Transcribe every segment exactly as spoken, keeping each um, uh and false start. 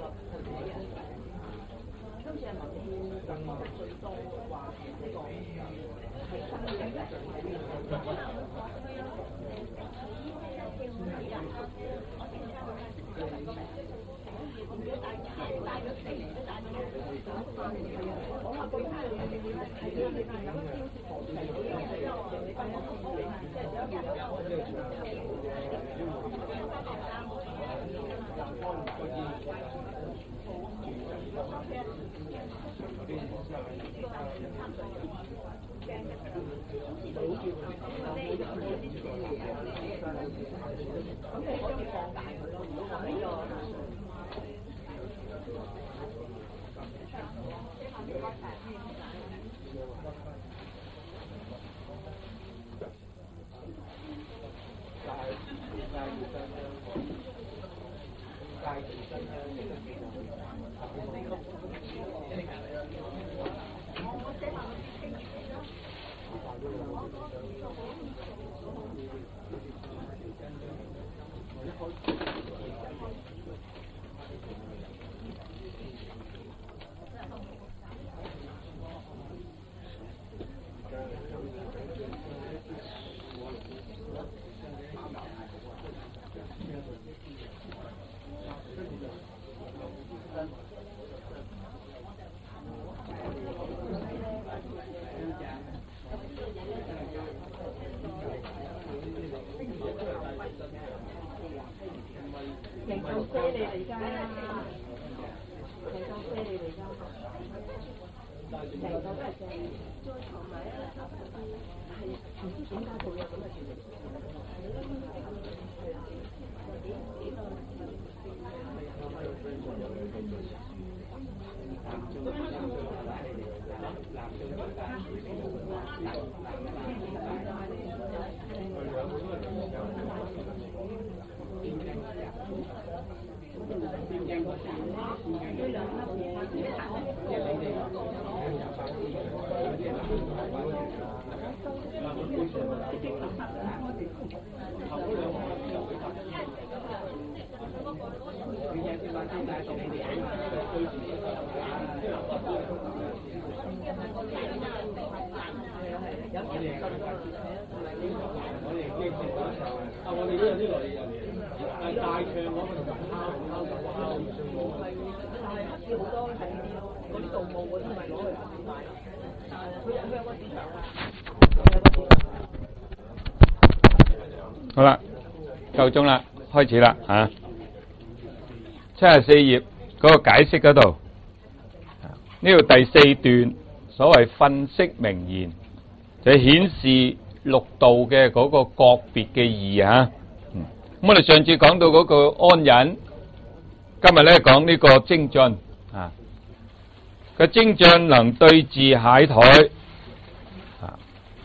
好啦，夠鐘啦，開始啦吓。七十四頁嗰個解釋嗰度，呢度第四段所謂分析名言，就顯示六度嘅嗰個個別嘅義吓。咁、嗯、我哋上次講到嗰個安忍，今日咧講呢個精進啊。個精進能對治懈怠，啊，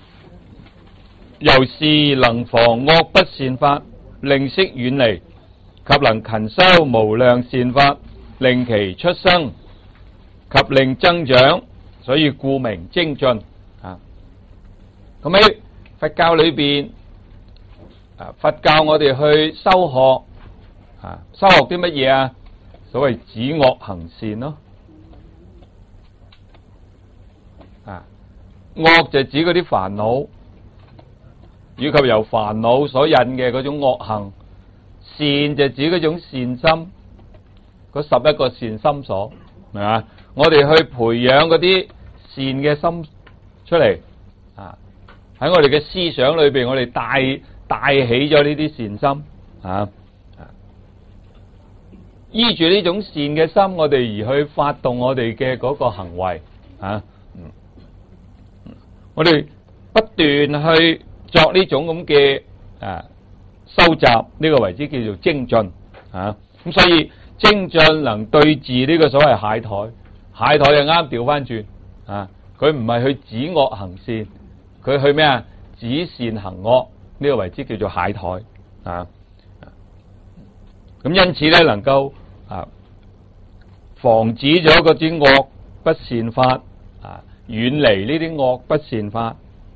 又是能防惡不善法，令息遠離，及能勤修無量善法，令其出生及令增長，所以故名精進啊。咁喺佛教裏邊，啊，佛教我哋去修學啊，修學啲乜嘢啊？所謂止惡行善咯。啊，惡就指嗰啲煩惱，以及由煩惱所引嘅嗰種惡行；善就指嗰種善心，嗰十一個善心所，係嘛？我哋去培養嗰啲善嘅心出嚟，啊，喺我哋嘅思想裏邊，我哋帶帶起咗呢啲善心，啊，依住呢種善嘅心，我哋而去發動我哋嘅嗰個行為，啊。我哋不斷去作呢種咁嘅啊收集，呢、這個為之叫做精進啊。咁所以精進能對治呢個所謂懈怠，懈怠就啱調翻轉啊。佢唔係去止惡行善，佢去咩啊？止善行惡，呢、這個為之叫做懈怠啊。咁因此咧，能夠啊防止咗嗰啲惡不善法啊。遠離呢啲惡不善法，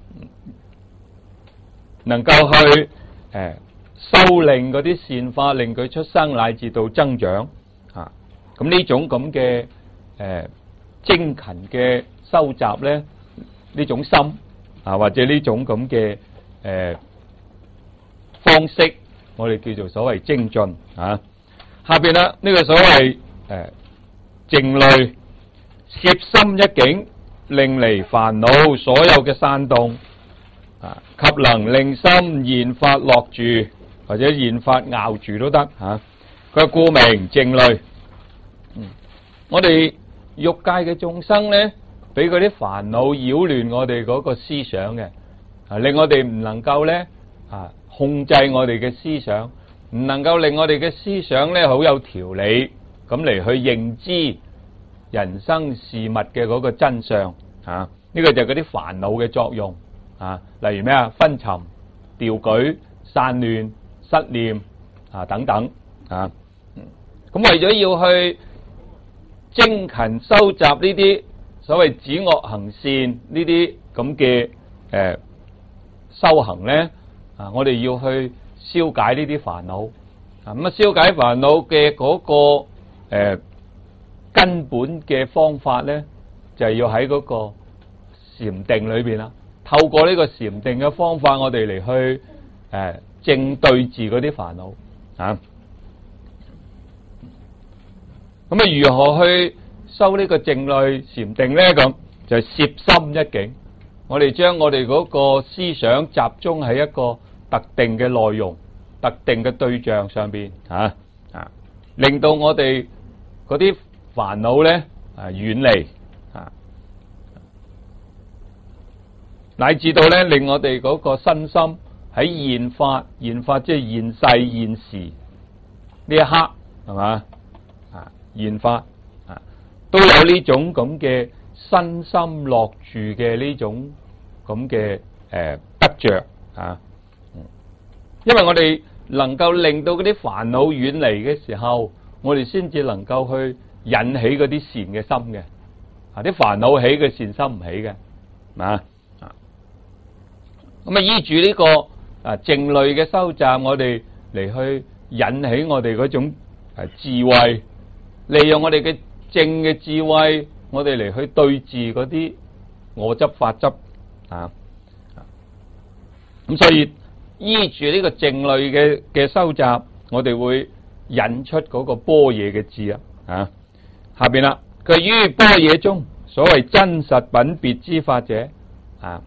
能夠去誒修令嗰啲善法，令佢出生乃至到增長啊。 咁呢種咁嘅誒精勤嘅收集咧，呢種心啊，或者呢種咁嘅誒方式，我哋叫做所謂精進啊。下邊啦，呢個所謂誒靜慮攝心一境，令離煩惱所有嘅散動啊，及能令心現法落住，或者現法拗住都得吓。佢故名靜慮。嗯，我哋欲界嘅眾生咧，俾嗰啲煩惱擾亂我哋嗰個思想嘅，啊，令我哋唔能夠咧啊控制我哋嘅思想，唔能夠令我哋嘅思想咧好有條理咁嚟去認知人生事物嘅嗰個真相啊。呢個就係嗰啲煩惱嘅作用啊。例如咩啊？昏沉、掉舉、散亂、失念啊等等啊。咁為咗要去精勤收集呢啲所謂止惡行善呢啲咁嘅誒修行咧啊，我哋要去消解呢啲煩惱啊。咁啊，消解煩惱嘅嗰個誒、呃、根本嘅方法咧，就係、是、要喺嗰個禪定裏邊啦。透過呢個禪定嘅方法，我哋嚟去誒、呃、正對治嗰啲煩惱啊。咁啊，如何去修呢個靜慮禪定咧？咁就係攝心一境，我哋將我哋嗰個思想集中喺一個特定嘅內容、特定嘅對象上邊啊啊，令到我哋嗰啲煩惱咧啊遠離啊，乃至到咧令我哋嗰個身心喺現法、現法即係現世現時呢一刻，係嘛？現法啊，都有呢種咁嘅身心落住嘅呢種咁嘅誒得着啊。因為我哋能夠令到嗰啲煩惱遠離嘅時候，我哋先至能夠去引起嗰啲善嘅心嘅。啊，啲煩惱起嘅善心唔起嘅，啊啊。咁啊，依住呢個啊靜慮嘅收集，我哋嚟去引起我哋嗰種誒智慧。利用我哋嘅正嘅智慧，我哋嚟去對治嗰啲我執法執啊。咁所以依住呢個靜慮嘅嘅收集，我哋會引出嗰個般若嘅智啊。啊，下邊啦，佢於般若中所謂真實品別之法者啊，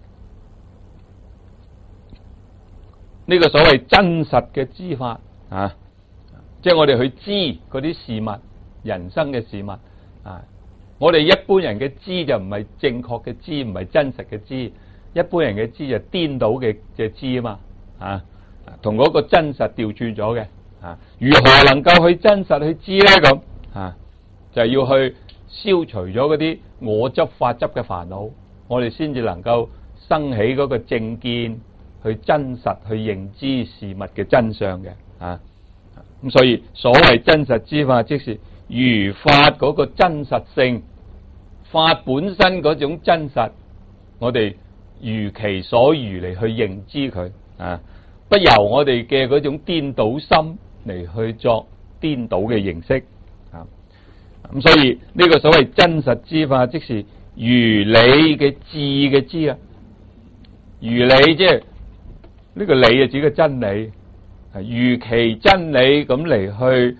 呢個所謂真實嘅知法啊，即係我哋去知嗰啲事物。人生嘅事物啊，我哋一般人嘅知就唔係正確嘅知，唔係真實嘅知。一般人嘅知就顛倒嘅嘅知啊嘛，啊，同嗰個真實調轉咗嘅啊。如何能夠去真實去知咧？咁啊，就係要去消除咗嗰啲我執法執嘅煩惱，我哋先至能夠生起嗰個正見，去真實去認知事物嘅真相嘅啊。咁所以所謂真實之法，即是如法嗰個真實性，法本身嗰種真實，我哋如其所如嚟去認知佢啊，不由我哋嘅嗰種顛倒心嚟去作顛倒嘅認識啊。咁所以呢個所謂真實之法，即是如理嘅智嘅知啊。如理即係呢個理係指嘅真理，如其真理咁嚟去。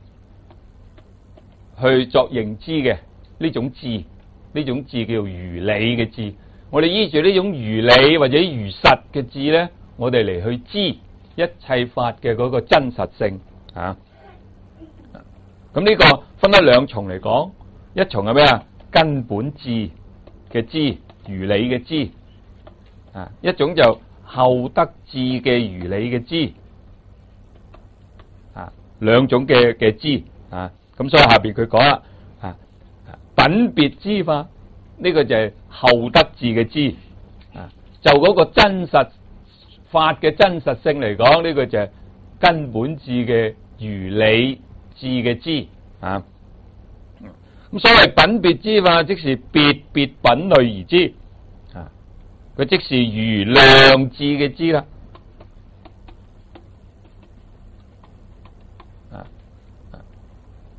去作認知嘅呢種智，呢種智叫如理嘅智。我哋依住呢種如理或者如實嘅智咧，我哋嚟去知一切法嘅嗰個真實性啊。咁呢個分得兩重嚟講，一重係咩啊？根本智嘅知，如理嘅知啊；一種就後得智嘅如理嘅知啊。兩種嘅嘅知啊。咁所以下邊佢講啦，啊，品別之法，呢個就係後得智嘅知，啊，就嗰個真實法嘅真實性嚟講，呢個就係根本智嘅如理智嘅知，啊，咁所謂品別之法，即是別別品類而知，啊，佢即是如量智嘅知啦。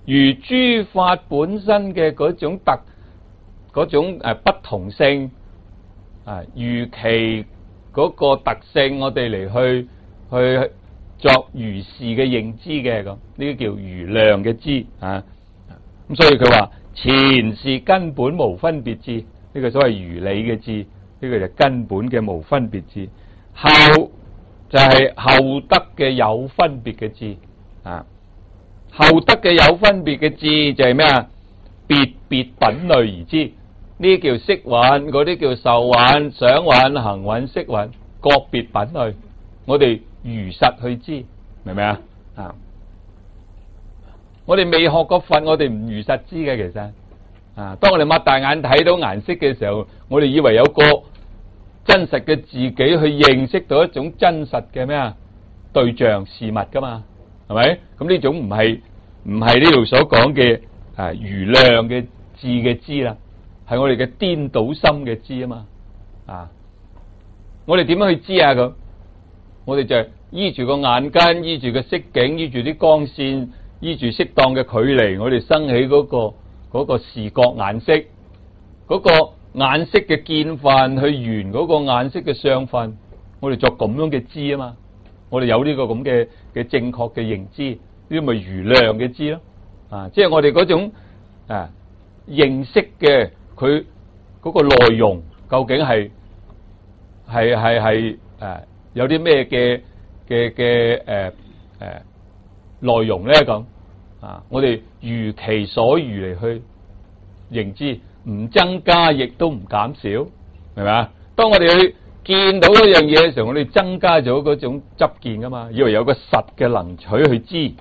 如諸法本身嘅嗰種特嗰種誒不同性啊，如其嗰個特性，我哋嚟去去作如是嘅認知嘅咁，呢啲叫如量嘅知啊。咁所以佢話前是根本無分別智，呢個所謂如理嘅智，呢個就根本嘅無分別智。後就係後得嘅有分別嘅智啊。後得嘅有分別嘅智就係咩啊？別別品類而知，呢叫色蘊，嗰啲叫受蘊、想蘊、行蘊、識蘊，個別品類，我哋如實去知，明唔明啊？啊！我哋未學過佛，我哋唔如實知嘅，其實啊，當我哋擘大眼睇到顏色嘅時候，我哋以為有個真實嘅自己去認識到一種真實嘅咩啊對象事物噶嘛，係咪？咁呢種唔係唔係呢度所講嘅啊如量嘅智嘅知啦，係我哋嘅顛倒心嘅知啊嘛。啊，我哋點樣去知啊？咁我哋就係依住個眼根，依住個色境，依住啲光線，依住適當嘅距離，我哋生起嗰個嗰個視覺眼色，嗰個眼色嘅見分去緣嗰個眼色嘅相分，我哋作咁樣嘅知啊嘛。我哋有呢個咁嘅嘅正確嘅認知，呢啲咪如量嘅知咯。啊，即係我哋嗰種啊認識嘅佢嗰個內容究竟係係係係誒有啲咩嘅嘅嘅誒誒內容咧咁啊？我哋如其所如嚟去認知，唔增加亦都唔減少，係咪啊？當我哋去見到嗰樣嘢嘅時候，我哋增加咗嗰種執見噶嘛，以為有個實嘅能取去知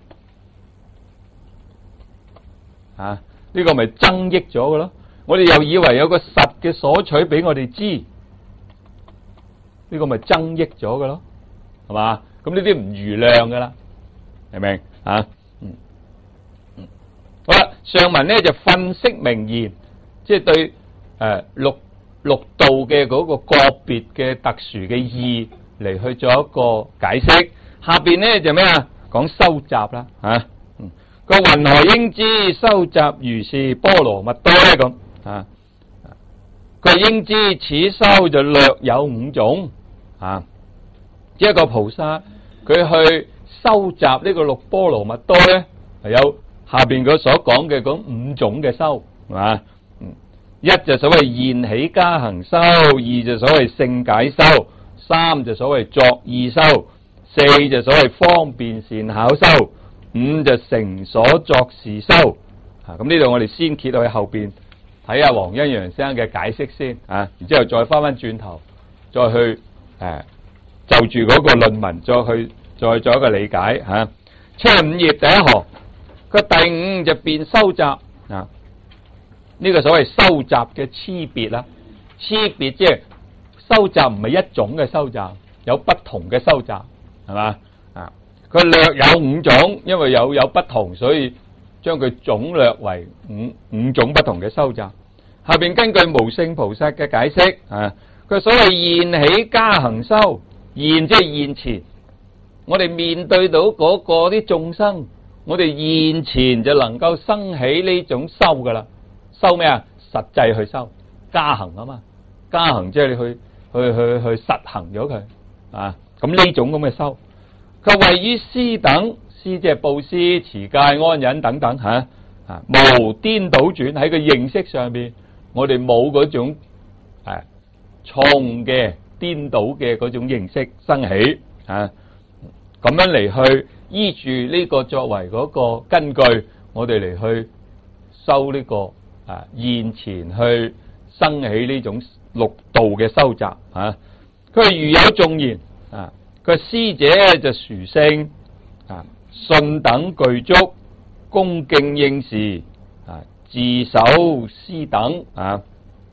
啊，呢個咪增益咗嘅咯。我哋又以為有個實嘅所取俾我哋知，呢個咪增益咗嘅咯，係嘛？咁呢啲唔如量噶啦，明唔明啊？嗯嗯，好啦，上文咧就分析明言，即係對誒六六道嘅嗰個個別嘅特殊嘅意嚟去做一個解釋。下邊咧就咩啊？講收集啦，吓，嗯，個云何應知收集如是波羅蜜多咧？咁啊，佢應知此收就略有五種啊。一個菩薩佢去收集呢個六波羅蜜多咧，係有下邊佢所講嘅嗰五種嘅收，係嘛？一就所謂現起加行修，二就所謂勝解修，三就所謂作意修，四就所謂方便善巧修，五就成所作事修。啊，咁呢度我哋先揭到去後邊睇下黃恩揚先生嘅解釋先啊，然之後再翻翻轉頭再去誒、啊、就住嗰個論文再去再做一個理解吓。七十五頁第一行，個第五就變收集啊。呢個所謂收集嘅差別啦，差別即係收集唔係一種嘅收集，有不同嘅收集，係嘛啊？佢略有五種，因為有有不同，所以將佢總略為五五種不同嘅收集。下邊根據無聖菩薩嘅解釋啊，佢所謂現起加行修，現即係現前，我哋面對到嗰個啲眾生，我哋現前就能夠生起呢種修噶啦。修咩啊？實際去修加行啊嘛，加行即係你去去去去實行咗佢啊。咁呢種咁嘅修，佢位於施等，施即係布施、持戒、安忍等等吓啊，無顛倒轉喺個認識上邊，我哋冇嗰種誒錯誤嘅顛倒嘅嗰種認識生起啊。咁樣嚟去依住呢個作為嗰個根據，我哋嚟去修呢個。啊！現前去生起呢種六道嘅收集啊！佢係如有眾言啊，佢施者就殊勝啊，信等具足，恭敬應時啊，自守施等啊。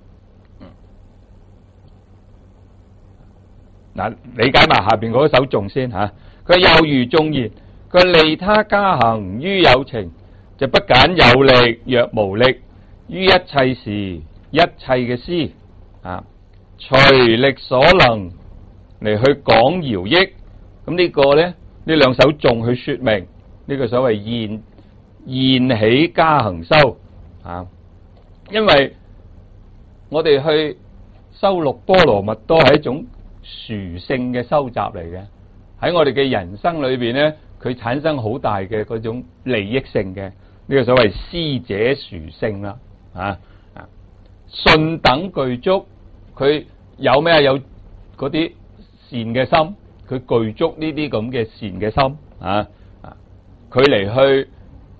嗱，理解埋下邊嗰首頌先吓。佢又如眾言，佢利他加行於有情，就不僅有力，若無力。於一切時，一切嘅施啊，隨力所能嚟去講饒益。咁呢個咧，呢兩首頌去說明呢個所謂現現起加行修啊，因為我哋去修六波羅蜜多係一種殊勝嘅修習嚟嘅，喺我哋嘅人生裏邊咧，佢產生好大嘅嗰種利益性嘅，呢、這個所謂師者殊勝啦，啊啊，信等具足，佢有咩啊？有嗰啲善嘅心，佢具足呢啲咁嘅善嘅心啊啊，佢嚟去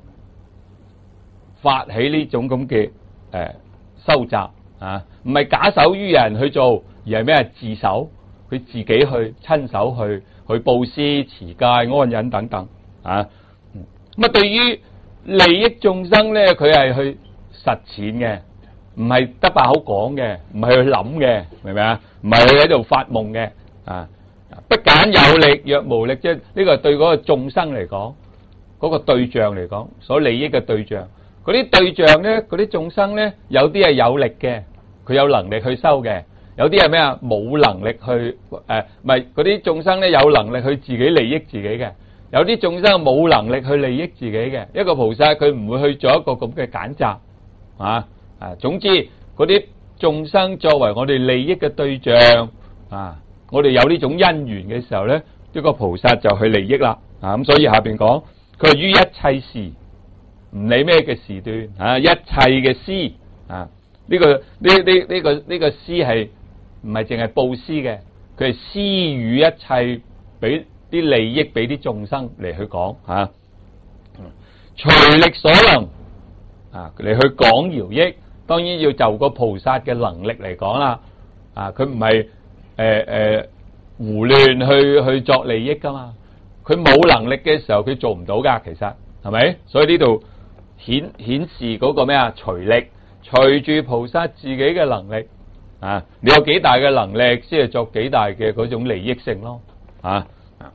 發起呢種咁嘅誒修習啊，唔係假手於人去做，而係咩啊？自手，佢自己去親手去去布施、持戒、安忍等等啊。咁啊，對於利益眾生咧，佢係去實踐嘅，唔係得把口講嘅，唔係去諗嘅，明唔明啊？唔係去喺度發夢嘅啊。不簡有力，若無力，即係呢個對嗰個眾生嚟講，嗰個對象嚟講，所利益嘅對象。嗰啲對象咧，嗰啲眾生咧，有啲係有力嘅，佢有能力去修嘅；有啲係咩啊？冇能力去誒，唔係嗰啲眾生咧，有能力去自己利益自己嘅；有啲眾生冇能力去利益自己嘅。一個菩薩佢唔會去做一個咁嘅揀擇啊啊！總之嗰啲眾生作為我哋利益嘅對象啊，我哋有呢種因緣嘅時候咧，呢個菩薩就去利益啦啊！咁所以下邊講佢係於一切時。唔理咩嘅時段啊，一切嘅施啊，呢個呢呢呢個呢個施係唔係淨係布施嘅，佢係施予一切俾啲利益俾啲眾生嚟去講啊，隨力所能啊嚟去講饒益，當然要就個菩薩嘅能力嚟講啦啊，佢唔係誒誒胡亂去去作利益噶嘛，佢冇能力嘅時候佢做唔到噶，其實係咪？所以呢度。顯顯示嗰個咩啊？隨力，隨住菩薩自己嘅能力啊！你有幾大嘅能力，先係作幾大嘅嗰種利益性咯啊！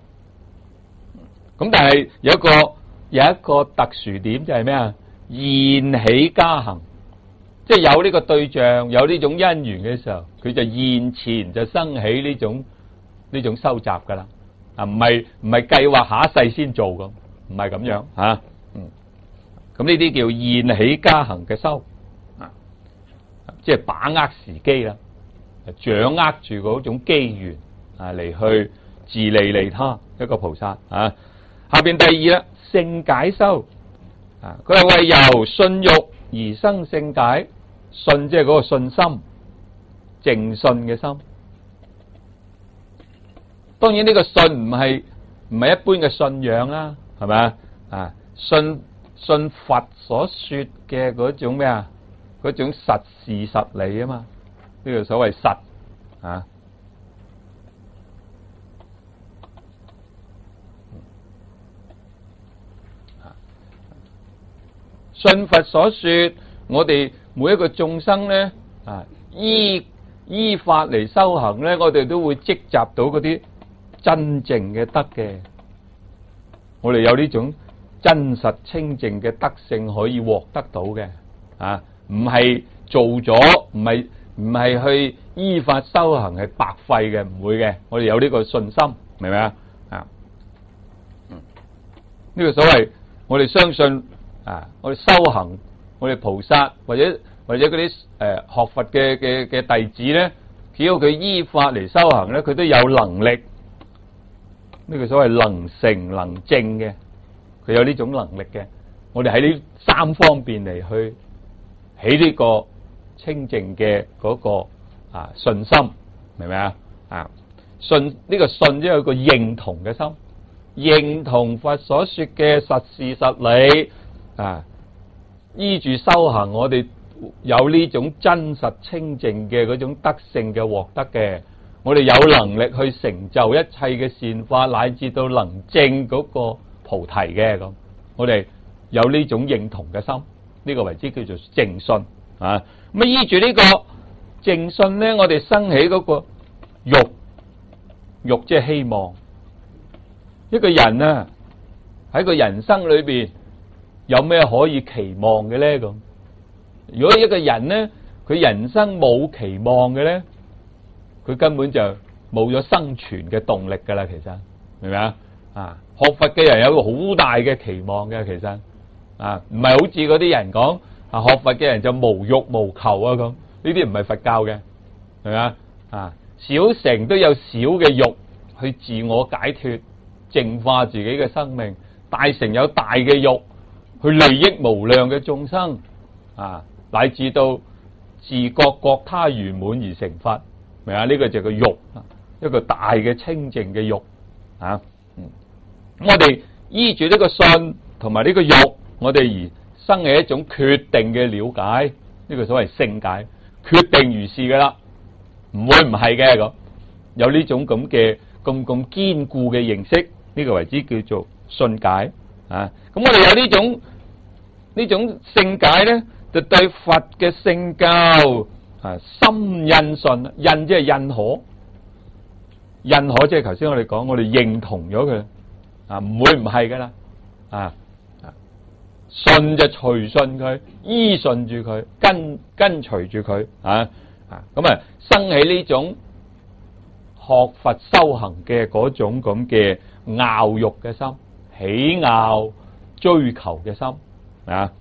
咁但係有一個有一個特殊點就係咩啊？現起加行，即係有呢個對象，有呢種因緣嘅時候，佢就現前就生起呢種呢種修習噶啦啊！唔係唔係計劃下一世先做咁，唔係咁樣啊！嗯。咁呢啲叫現起加行嘅修啊，即係把握時機啦，掌握住嗰種機緣啊，嚟去自利利他一個菩薩啊。下邊第二啦，勝解修啊，佢係為由信欲而生勝解，信即係嗰個信心，淨信嘅心。當然呢個信唔係唔係一般嘅信仰啦，係咪啊？啊，信。信佛所說嘅嗰種咩啊？嗰種實事實理啊嘛，呢個所謂實啊。信佛所說，我哋每一個眾生咧啊，依依法嚟修行咧，我哋都會積集到嗰啲真正嘅德嘅。我哋有呢種。真實清淨嘅德性可以獲得到嘅啊，唔係做咗，唔係唔係去依法修行係白費嘅，唔會嘅。我哋有呢個信心，明唔明啊？啊，嗯，呢個所謂我哋相信啊，我哋修行，我哋菩薩或者或者嗰啲誒學佛嘅嘅嘅弟子咧，只要佢依法嚟修行咧，佢都有能力。呢個所謂能成能證嘅。佢有呢種能力嘅，我哋喺呢三方面嚟去起呢個清淨嘅嗰個啊信心，明唔明啊？啊，信呢、這個信即係一個認同嘅心，認同佛所說嘅實事實理啊，依住修行，我哋有呢種真實清淨嘅嗰種德性嘅獲得嘅，我哋有能力去成就一切嘅善法，乃至到能證嗰個菩提嘅咁，我哋有呢種認同嘅心，呢、這個為之叫做正信啊。咁依住呢個正信咧，我哋生起嗰個欲，欲即係希望。一個人啊喺個人生裏邊有咩可以期望嘅咧？咁如果一個人咧，佢人生冇期望嘅咧，佢根本就冇咗生存嘅動力噶啦。其實明唔明啊？啊，學佛嘅人有個好大嘅期望嘅，其實啊，唔係好似嗰啲人講啊，學佛嘅人就無欲無求啊咁，呢啲唔係佛教嘅，係咪啊？啊，小乘都有小嘅欲去自我解脫、淨化自己嘅生命，大乘有大嘅欲去利益無量嘅眾生啊，乃至到自覺覺他圓滿而成佛，明啊？呢個就係個欲，一個大嘅清淨嘅欲啊。嗯，咁我哋依住呢個信同埋呢個欲，我哋而生起一種決定嘅了解，呢、這個所謂聖解，決定如是噶啦，唔會唔係嘅咁，有呢種咁嘅咁咁堅固嘅認識，呢、這個為之叫做信解啊。咁我哋有呢種呢種聖解咧，就對佛嘅聖教啊深印信，印即係認可，認可即係頭先我哋講，我哋認同咗佢啊，唔會唔係噶啦啊。信就隨順佢，依順住佢，跟跟隨住佢啊啊！咁啊，生起呢種學佛修行嘅嗰種咁嘅拗欲嘅心，喜拗追求嘅心啊，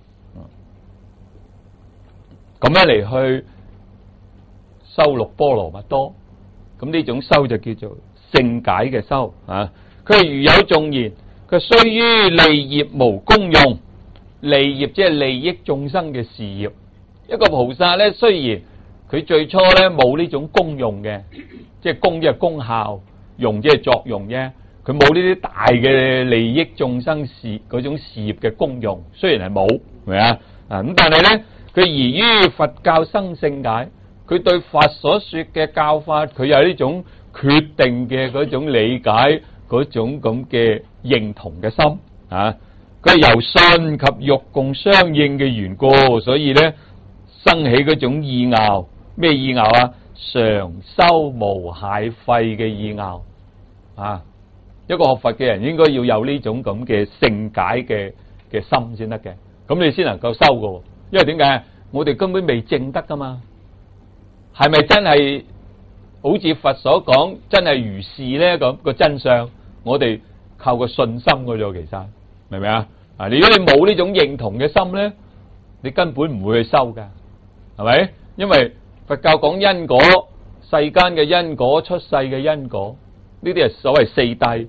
咁樣嚟去修六波羅蜜多，咁呢種修就叫做聖解嘅修啊。佢如有頌言，佢雖於利業無功用。利業即係利益眾生嘅事業，一個菩薩咧，雖然佢最初咧冇呢種功用嘅，即係功即係功效，用即係作用啫，佢冇呢啲大嘅利益眾生事嗰種事業嘅功用，雖然係冇，係咪啊？啊咁，但係咧，佢宜於佛教生聖解，佢對佛所說嘅教法，佢有呢種決定嘅嗰種理解，嗰種咁嘅認同嘅心啊。佢係由信及欲共相應嘅緣故，所以咧生起嗰種意拗，咩意拗啊？常修無懈廢嘅意拗啊！一個學佛嘅人應該要有呢種咁嘅聖解嘅嘅心先得嘅，咁你先能夠修㗎。因為點解？我哋根本未證得噶嘛，係咪真係好似佛所講真係如是咧？咁個真相，我哋靠個信心㗎啫，其實。明唔明啊？啊！如果你冇呢種認同嘅心咧，你根本唔會去修噶，係咪？因為佛教講因果，世間嘅因果、出世嘅因果，呢啲係所謂四諦，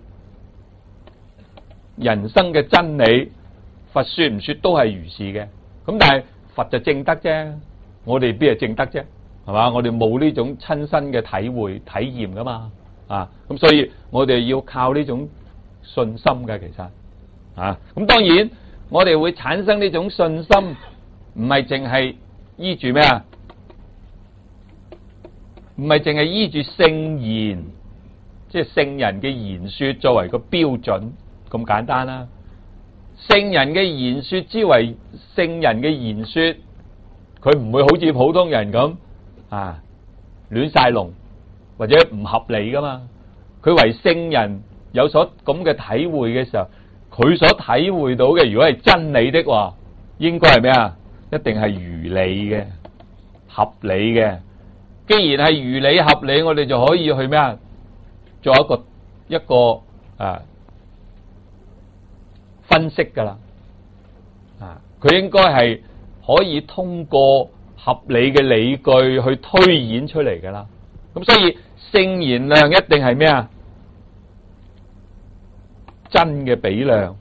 人生嘅真理，佛說唔說都係如是嘅。咁但係佛就證得啫，我哋邊係證得啫？係嘛？我哋冇呢種親身嘅體會、體驗噶嘛？啊！咁所以我哋要靠呢種信心嘅，其實。啊，咁當然我哋會產生呢種信心，唔係淨係依住咩啊？唔係淨係依住聖言，即係聖人嘅言說作為個標準咁簡單啦。聖人嘅言說之為聖人嘅言說，佢唔會好似普通人咁啊亂晒龍或者唔合理噶嘛。佢為聖人有所咁嘅體會嘅時候，佢所體會到嘅，如果係真理的話，應該係咩啊？一定係如理嘅、合理嘅。既然係如理合理，我哋就可以去咩啊？做一個一個啊分析噶啦。啊，佢應該係可以通過合理嘅理據去推演出嚟噶啦。咁所以聖言量一定係咩啊？真嘅比量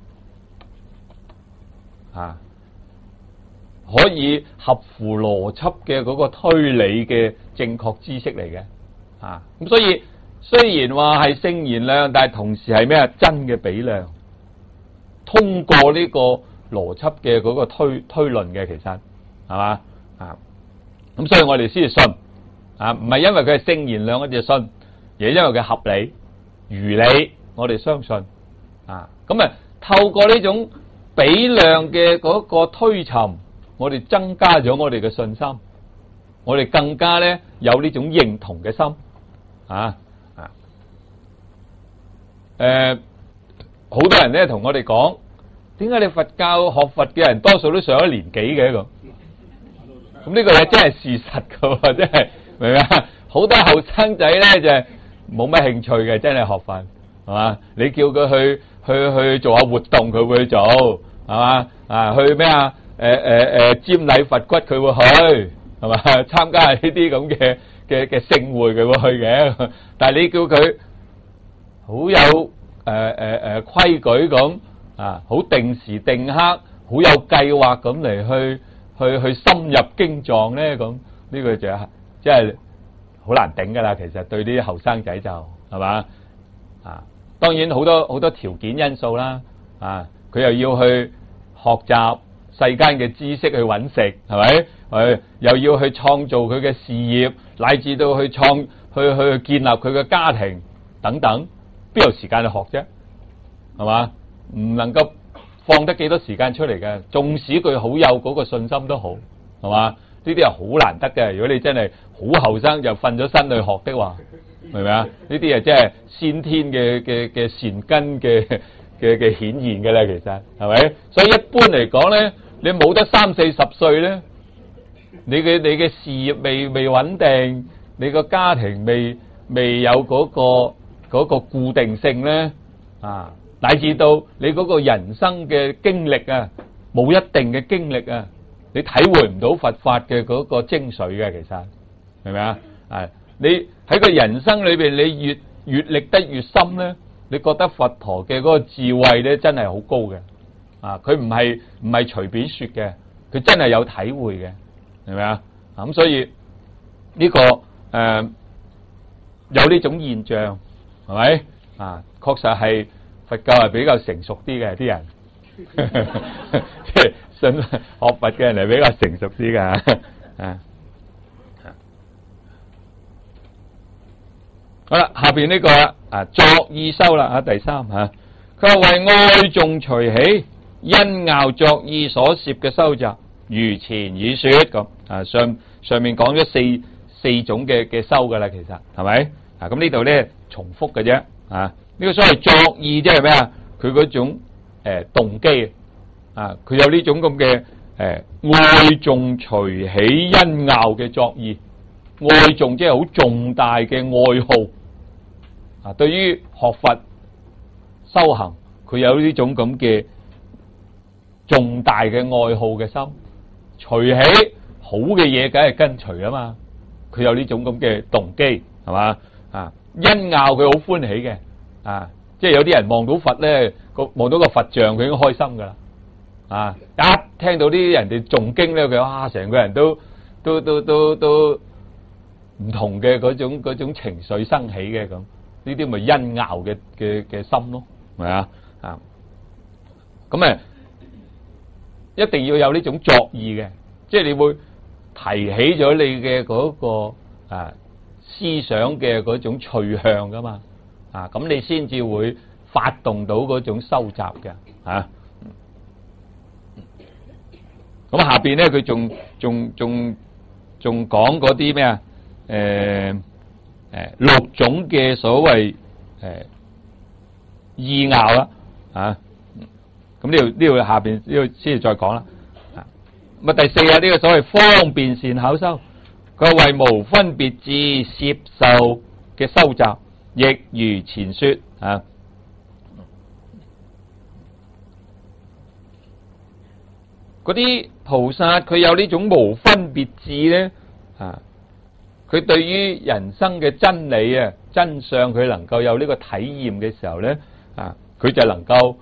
啊，可以合乎邏輯嘅嗰個推理嘅正確知識嚟嘅啊。咁所以雖然話係聖言量，但係同時係咩啊？真嘅比量，通過呢個邏輯嘅嗰個推推論嘅，其實係嘛啊？咁所以我哋先至信啊，唔係因為佢係聖言量我哋就信，而係因為佢合理如理，我哋相信。啊，咁啊，透過呢種比量嘅嗰個推尋，我哋增加咗我哋嘅信心，我哋更加咧有呢種認同嘅心，啊啊，誒、呃，好多人咧同我哋講，點解你佛教學佛嘅人多數都上咗年紀嘅咁？咁呢個嘢真係事實噶，真係明唔明啊？好多後生仔咧就係冇乜興趣嘅，真係學佛係嘛？你叫佢去。去去做下活動佢會去做係嘛啊？去咩啊？誒誒誒，瞻禮佛骨佢會去，係嘛？參加呢啲咁嘅嘅嘅盛會佢會去嘅。但係你叫佢好有誒誒誒規矩咁啊，好定時定刻，好有計劃咁嚟去去去深入經藏咧，咁呢個就係即係好難頂噶啦。其實對啲後生仔就係嘛啊，當然好多好多條件因素啦啊，佢又要去學習世間嘅知識去揾食，係咪？佢又要去創造佢嘅事業，乃至到去創去去建立佢嘅家庭等等，邊有時間去學啫？係嘛？唔能夠放得幾多時間出嚟嘅，縱使佢好有嗰個信心都好，係嘛？呢啲係好難得嘅。如果你真係好後生就瞓咗身去學的話，明唔明啊？呢啲係真係先天嘅嘅嘅善根嘅嘅嘅顯現嘅咧，其實係咪？所以一般嚟講咧，你冇得三四十歲咧，你嘅你嘅事業未未穩定，你個家庭未未有嗰個嗰個固定性咧啊，乃至到你嗰個人生嘅經歷啊，冇一定嘅經歷啊，你體會唔到佛法嘅嗰個精髓嘅，其實明唔明啊？係你喺個人生裏邊，你越越歷得越深咧，你覺得佛陀嘅嗰個智慧咧，真係好高嘅啊！佢唔係唔係隨便說嘅，佢真係有體會嘅，係咪啊？咁所以呢個誒有呢種現象，係咪啊？確實係佛教係比較成熟啲嘅啲人，即係信學佛嘅人係比較成熟啲㗎啊！好啦，下邊呢個啊作意修啦啊，第三吓，佢話為愛眾隨喜因拗作意所攝嘅修習，如前已說咁啊。上上面講咗四四種嘅嘅修噶啦，其實係咪啊？咁呢度咧重複嘅啫啊。呢個所謂作意即係咩啊？佢嗰種誒動機啊，佢有呢種咁嘅誒愛眾隨喜因拗嘅作意，愛眾即係好重大嘅愛好。啊！對於學佛修行，佢有呢種咁嘅重大嘅愛好嘅心，隨喜好嘅嘢，梗係跟隨啊嘛。佢有呢種咁嘅動機，係嘛啊？因拗佢好歡喜嘅啊！即係有啲人望到佛咧，個望到個佛像，佢已經開心噶啦啊！一聽到啲人哋誦經咧，佢哇，成個人都都都都都唔同嘅嗰種嗰種情緒生起嘅咁。呢啲咪因拗嘅嘅嘅心咯，係咪啊？啊，咁誒，一定要有呢種作意嘅，即係你會提起咗你嘅嗰個啊思想嘅嗰種趣向噶嘛，啊，咁你先至會發動到嗰種修習嘅，啊，咁下邊咧佢仲仲仲仲講嗰啲咩啊？誒。誒，六種嘅所謂誒意拗啦，啊，咁呢度呢度下邊呢度先至再講啦。啊，咁啊第四啊呢個所謂方便善巧修，佢為無分別智攝受嘅修習，亦如前說啊。嗰啲菩薩佢有呢種無分別智咧，啊。佢對於人生嘅真理啊、真相，佢能夠有呢個體驗嘅時候咧，啊，佢就能夠誒、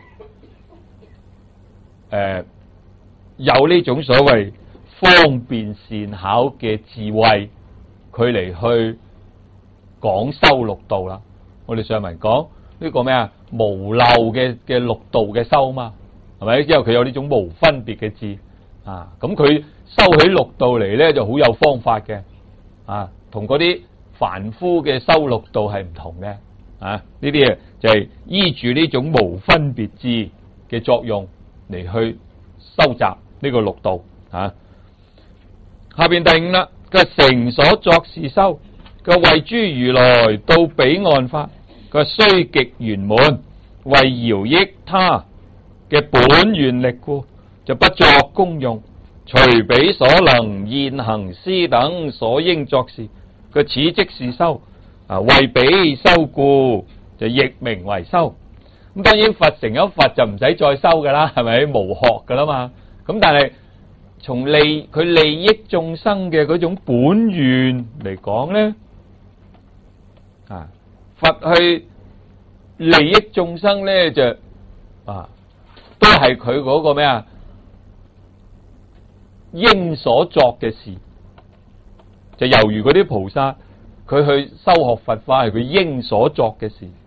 呃、有呢種所謂方便善巧嘅智慧，佢嚟去講修六道啦。我哋上文講呢個咩啊？無漏嘅嘅六道嘅修嘛，係咪？因為佢有呢種無分別嘅智啊，咁佢修起六道嚟咧就好有方法嘅。啊，同嗰啲凡夫嘅修六道係唔同嘅，啊，呢啲嘢就係依住呢種無分別智嘅作用嚟去收集呢個六道，啊。下邊第五啦，佢成所作是修，佢為諸如來到彼岸法，佢雖極圓滿，為饒益他嘅本願力故，就不作功用。隨彼所能現行施等所應作事，佢此即是修啊，為彼修故就亦名為修。 咁當然佛成咗佛就唔使再修噶啦，係咪無學噶啦嘛？咁但係從利佢利益眾生嘅嗰種本願嚟講咧，啊，佛去利益眾生咧就啊，都係佢嗰個咩啊應所作嘅事，就猶如嗰啲菩薩佢去修學佛法係佢應所作嘅事。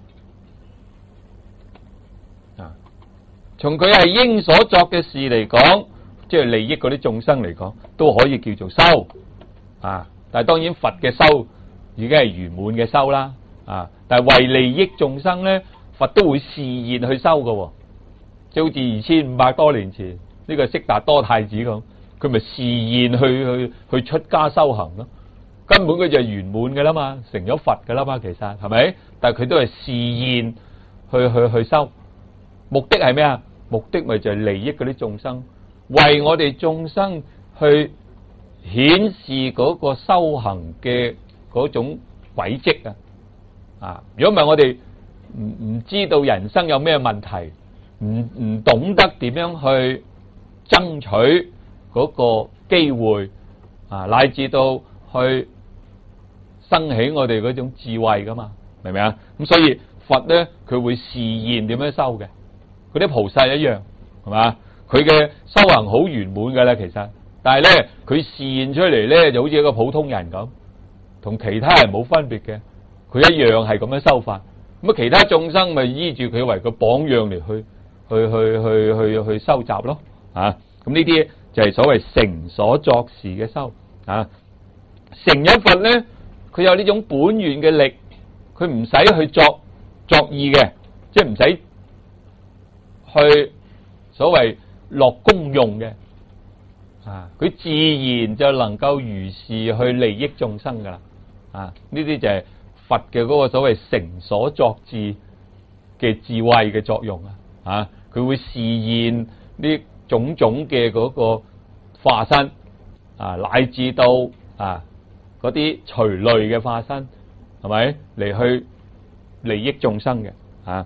從佢係應所作嘅事嚟講，即係利益嗰啲眾生嚟講，都可以叫做修啊。但係當然佛嘅修已經係圓滿嘅修啦啊。但係為利益眾生咧，佛都會示現去修嘅，即係好似二千五百多年前呢個悉達多太子咁，佢咪示現去去去出家修行咯。根本佢就係圓滿嘅啦嘛，成咗佛嘅啦嘛，其實係咪？但係佢都係示現去去去修，目的係咩啊？目的咪就係利益嗰啲眾生，為我哋眾生去顯示嗰個修行嘅嗰種軌跡啊！啊，如果唔係我哋唔唔知道人生有咩問題，唔唔懂得點樣去爭取嗰個機會啊，乃至到去生起我哋嗰種智慧噶嘛，明唔明啊？咁所以佛咧，佢會示現點樣修嘅。嗰啲菩薩一樣，係嘛？佢嘅修行好圓滿嘅啦，其實，但係咧，佢示現出嚟咧，就好似一個普通人咁，同其他人冇分別嘅，佢一樣係咁樣修法。咁啊，其他眾生咪依住佢為個榜樣嚟去，去去去去去修習咯，啊！咁呢啲就係所謂成所作事嘅修啊。成咗佛咧，佢有呢種本願嘅力，佢唔使去作作意嘅，即係唔使。去所謂落功用嘅啊，佢自然就能夠如是去利益眾生噶啦啊！呢啲就係佛嘅嗰個所謂成所作智嘅智慧嘅作用啊！啊，佢會示現呢種種嘅嗰個化身啊，乃至到啊嗰啲隨類嘅化身，係咪嚟去利益眾生嘅啊？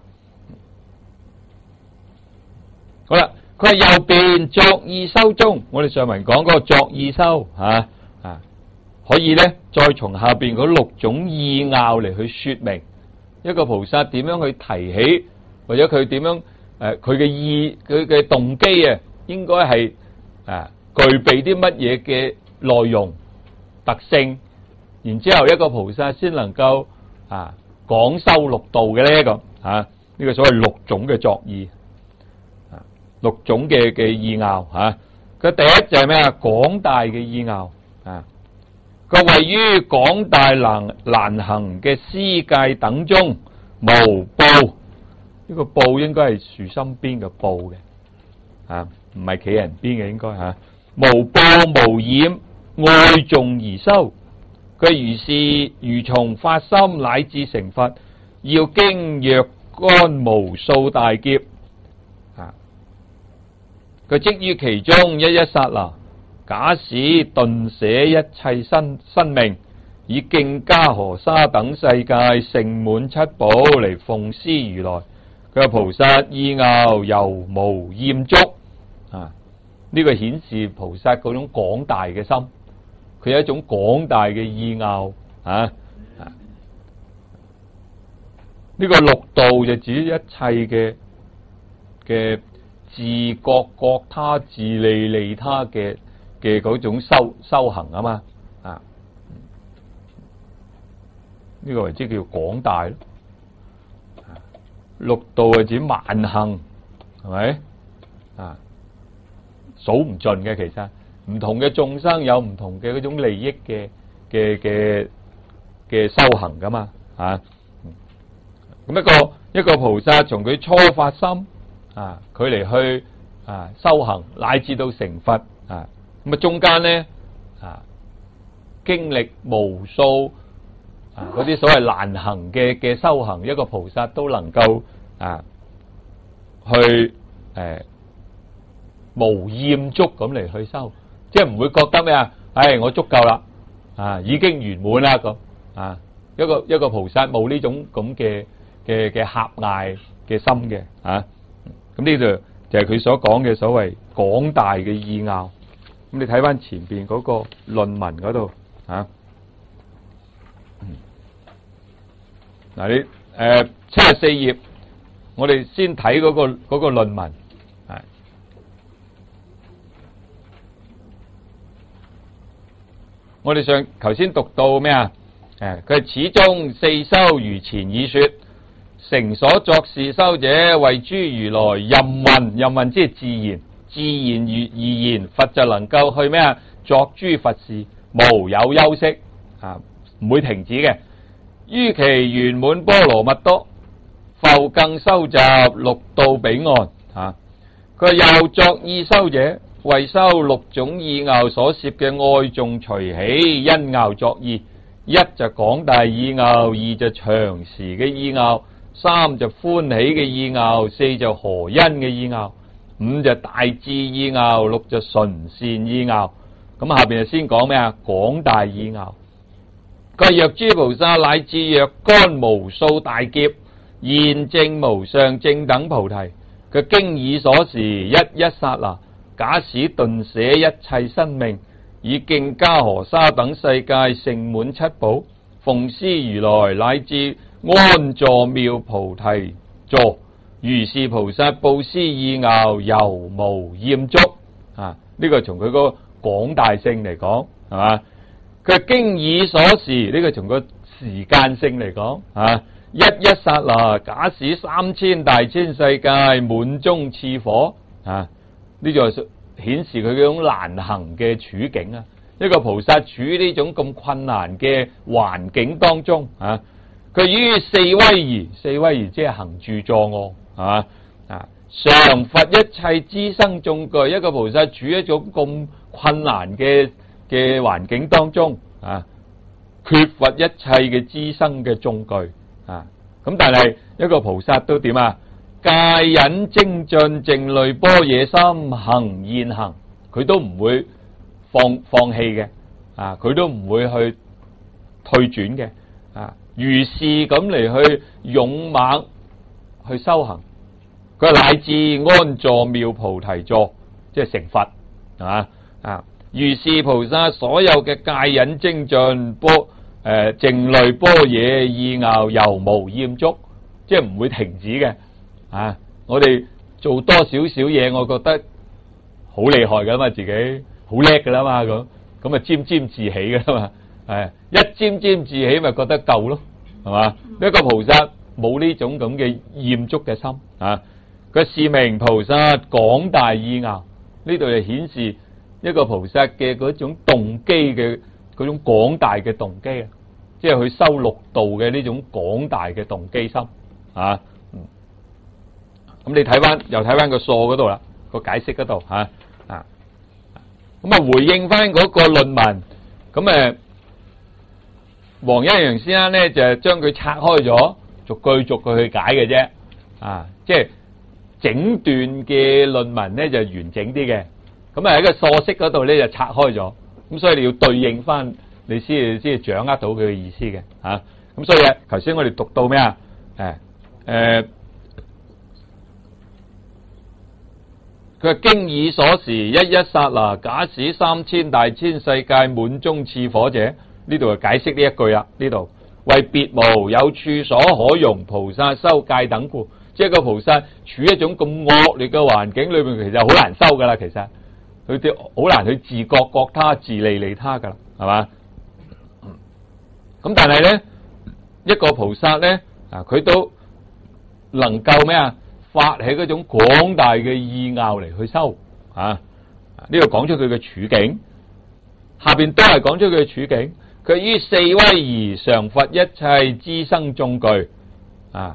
好啦，佢係右邊作意修中，我哋上文講嗰個作意修吓啊，可以咧再從下邊嗰六種意拗嚟去說明一個菩薩點樣去提起，或者佢點樣誒佢嘅意佢嘅動機啊，應該係誒具備啲乜嘢嘅內容特性，然之後一個菩薩先能夠啊廣修六道嘅呢個啊呢個所謂六種嘅作意。六種嘅嘅意拗吓，佢第一就係咩啊？廣大嘅意拗啊，佢位於廣大難難行嘅施界等中，無怖。呢個怖應該係樹心邊嘅怖嘅啊，唔係企人邊嘅應該吓。無怖無染，愛眾而修。佢如是如從發心乃至成佛，要經若干無數大劫。佢即於其中一一剎那，假使頓捨一切生生命，以徑加河沙等世界盛滿七寶嚟奉施如來。佢話菩薩意拗猶無厭足啊！呢、這個顯示菩薩嗰種廣大嘅心，佢有一種廣大嘅意拗啊！呢、這個六道就指一切嘅嘅。自覺覺他自利利他嘅嘅嗰種修修行啊嘛啊，呢個為之叫廣大咯。六道係指萬行，係咪啊？數唔盡嘅，其實唔同嘅眾生有唔同嘅嗰種利益嘅嘅嘅嘅修行噶嘛啊。咁一個一個菩薩從佢初發心。啊！佢嚟去啊修行，乃至到成佛啊！咁啊中間咧啊經歷無數啊嗰啲所謂難行嘅嘅修行，一個菩薩都能夠啊去誒、呃、無厭足咁嚟去修，即係唔會覺得咩啊？唉，我足夠啦啊，已經圓滿啦咁啊！一個一個菩薩冇呢種咁嘅嘅嘅狹隘嘅心嘅啊。咁呢度就係佢所講嘅所謂廣大嘅意拗。咁你睇翻前邊嗰個論文嗰度啊，嗱你誒七十四頁，我哋先睇嗰個嗰個論文。我哋上頭先讀到咩啊？誒，佢係始終四修如前已說，成所作事修者為諸如來任運，任運即係自然，自然而而言，佛就能夠去咩啊？作諸佛事，無有休息啊，唔會停止嘅。於其圓滿波羅蜜多，復更收集六到彼岸啊。佢又作意修者，為修六種意拗所攝嘅愛眾隨喜因拗作意，一就廣大意拗，二就長時嘅意拗，三就歡喜嘅意拗，四就何因嘅意拗，五就大智意拗，六就純善意拗。咁下邊就先講咩啊？廣大意拗。佢若諸菩薩乃至若干無數大劫，現證無上正等菩提，佢經已所時一一剎那，假使頓捨一切生命，以敬嘉河沙等世界盛滿七寶，奉師如來乃至安坐妙菩提座，如是菩薩布施意拗猶無厭足啊！呢、這個從佢個廣大性嚟講，係嘛？佢經已所時，呢、這個從個時間性嚟講啊，一一剎那，假使三千大千世界滿中熾火啊！呢個顯示佢嗰種難行嘅處境啊！一個菩薩處呢種咁困難嘅環境當中啊，佢於四威儀，四威儀即係行住坐臥，係嘛啊？常佛一切資生眾具，一個菩薩處一種咁困難嘅嘅環境當中啊，缺乏一切嘅資生嘅眾具啊，咁但係一個菩薩都點啊？戒忍精進靜慮般若心行現行，佢都唔會放放棄嘅啊，佢都唔會去退轉嘅啊，如是咁嚟去勇猛去修行，佢乃至安坐妙菩提座，即係成佛係嘛啊？如是菩薩所有嘅戒忍精進般誒靜慮般若意拗猶無厭足，即係唔會停止嘅。啊！我哋做多少少嘢，我覺得好厲害噶嘛，自己好叻噶啦嘛，咁咁啊沾沾自喜噶啦嘛，係一沾沾自喜咪覺得夠咯，係嘛？一個菩薩冇呢種咁嘅厭足嘅心啊，佢是名菩薩廣大意拗，呢度就顯示一個菩薩嘅嗰種動機嘅嗰種廣大嘅動機啊，即係去修六道嘅呢種廣大嘅動機心啊。咁你睇翻又睇翻個數嗰度啦，個解釋嗰度吓啊，咁啊回應翻嗰個論文，咁誒黃一陽先生咧就將佢拆開咗，逐句逐句去解嘅啫，啊，即係整段嘅論文咧就完整啲嘅，咁啊喺個疏釋嗰度咧就拆開咗，咁所以你要對應翻，你先先掌握到佢嘅意思嘅，吓，咁所以啊，頭先我哋讀到咩啊？誒誒。佢話經已所時一一剎那，假使三千大千世界滿中熾火者，呢度就解釋呢一句啦。呢度為別無有處所可容菩薩修戒等故，即係個菩薩處一種咁惡劣嘅環境裏面，其實好難修噶啦。其實佢啲好難去自覺覺他、自利利他噶啦，係嘛？咁但係咧，一個菩薩咧啊，佢都能夠咩啊？發起嗰種廣大嘅意拗嚟去修啊！呢度講出佢嘅處境，下邊都係講出佢嘅處境。佢於四威儀常佛一切資生眾具啊！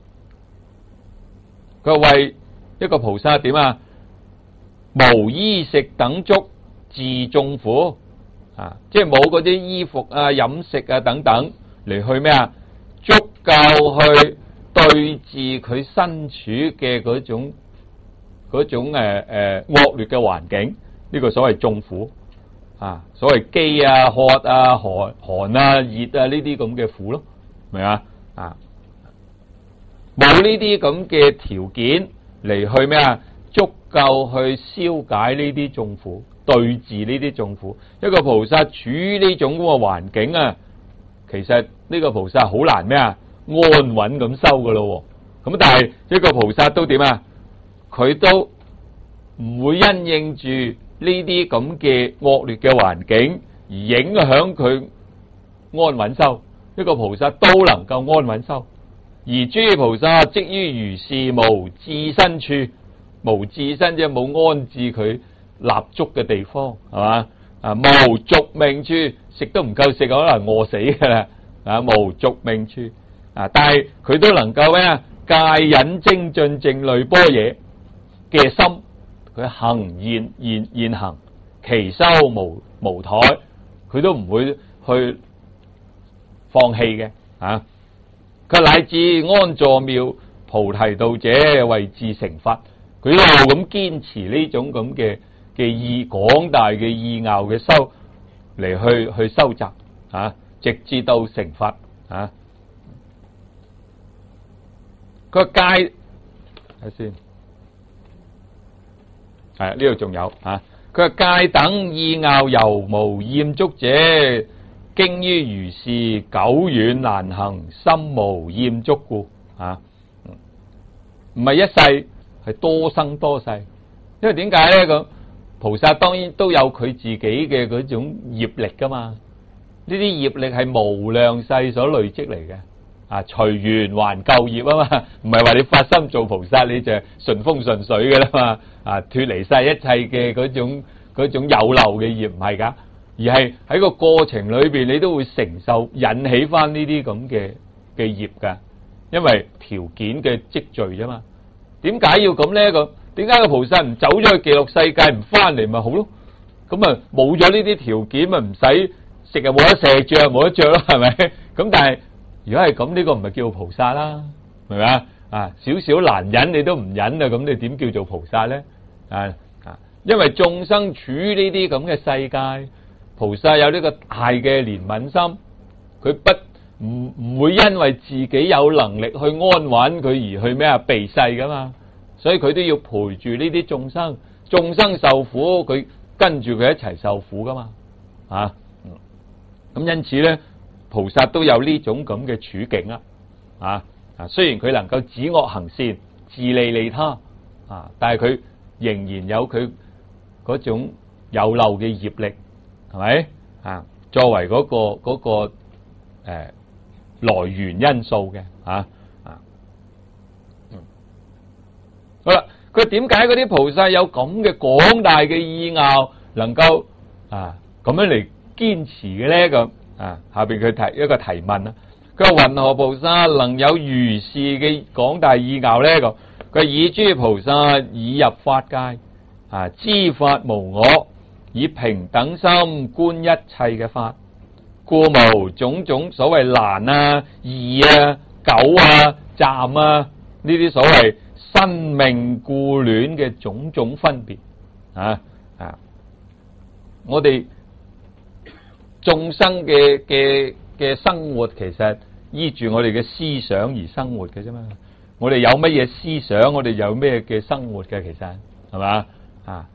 佢為一個菩薩點啊？無衣食等足，自眾苦啊！即係冇嗰啲衣服啊、飲食啊等等嚟去咩啊？足夠去對治佢身處嘅嗰種嗰種誒誒惡劣嘅環境，呢、這個所謂眾苦啊，所謂飢啊、渴啊、寒寒啊、熱啊呢啲咁嘅苦咯，明啊啊？ 冇呢啲咁嘅條件嚟去咩啊？足夠去消解呢啲眾苦，對治呢啲眾苦。一個菩薩處於呢種咁嘅環境啊，其實呢個菩薩好難咩啊？安穩咁修噶咯。咁但係一個菩薩都點啊？佢都唔會因應住呢啲咁嘅惡劣嘅環境而影響佢安穩修。一個菩薩都能夠安穩修，而諸菩薩即於如是無置身處。無置身即係冇安置佢立足嘅地方，係嘛？啊，無續命處，食都唔夠食，可能餓死噶啦。啊，無續命處啊，但係佢都能夠咩啊？戒忍精進靜慮般若嘅心，佢行現現現行，其修無無怠，佢都唔會去放棄嘅。啊，佢乃至安坐妙菩提道者，為至成佛。佢一路咁堅持呢種咁嘅嘅意廣大嘅意拗嘅修嚟去去收集啊，直至到成佛啊。個戒睇先，係呢度仲有啊。佢話戒等意拗猶無厭足者，經於如是久遠難行，心無厭足故啊。唔係一世。係多生多世，因為點解咧？咁菩薩當然都有佢自己嘅嗰種業力噶嘛，呢啲業力係無量世所累積嚟嘅，啊隨緣還救業啊嘛，唔係話你發心做菩薩你就順風順水噶啦嘛，啊脫離晒一切嘅嗰種嗰種有漏嘅業唔係噶，而係喺個過程裏邊你都會承受引起翻呢啲咁嘅嘅業噶，因為條件嘅積聚啫嘛。點解要咁咧？咁點解個菩薩唔走咗去極樂世界唔翻嚟咪好咯？咁啊冇咗呢啲條件咪唔使食又冇得食，着又冇得着咯，係咪？咁但係如果係咁，呢個唔係叫菩薩啦，係咪啊？啊少少難忍你都唔忍啊，咁你點叫做菩薩咧？啊啊，因為眾生處呢啲咁嘅世界，菩薩有呢個大嘅憐憫心，佢不。唔唔會因為自己有能力去安穩佢而去咩啊避世噶嘛，所以佢都要陪住呢啲眾生，眾生受苦佢跟住佢一齊受苦噶嘛，啊，咁因此咧菩薩都有呢種咁嘅處境啊，啊啊雖然佢能夠止惡行善，自利利他啊，但係佢仍然有佢嗰種有漏嘅業力，係咪啊？作為嗰個嗰個誒。呃來源因素嘅啊啊，嗯，好啦，佢點解嗰啲菩薩有咁嘅廣大嘅意拗，能夠啊咁樣嚟堅持嘅咧？咁啊，下邊佢提一個提問啦。佢話云何菩薩能有如是嘅廣大意拗咧？咁佢以諸菩薩已入法界啊，知法無我，以平等心觀一切嘅法。故無種種所謂難啊、易啊、久啊、暫啊呢啲所謂生命故戀嘅種種分別啊啊！我哋眾生嘅嘅嘅生活其實依住我哋嘅思想而生活嘅啫嘛。我哋有乜嘢思想，我哋有咩嘅生活嘅，其實係嘛啊？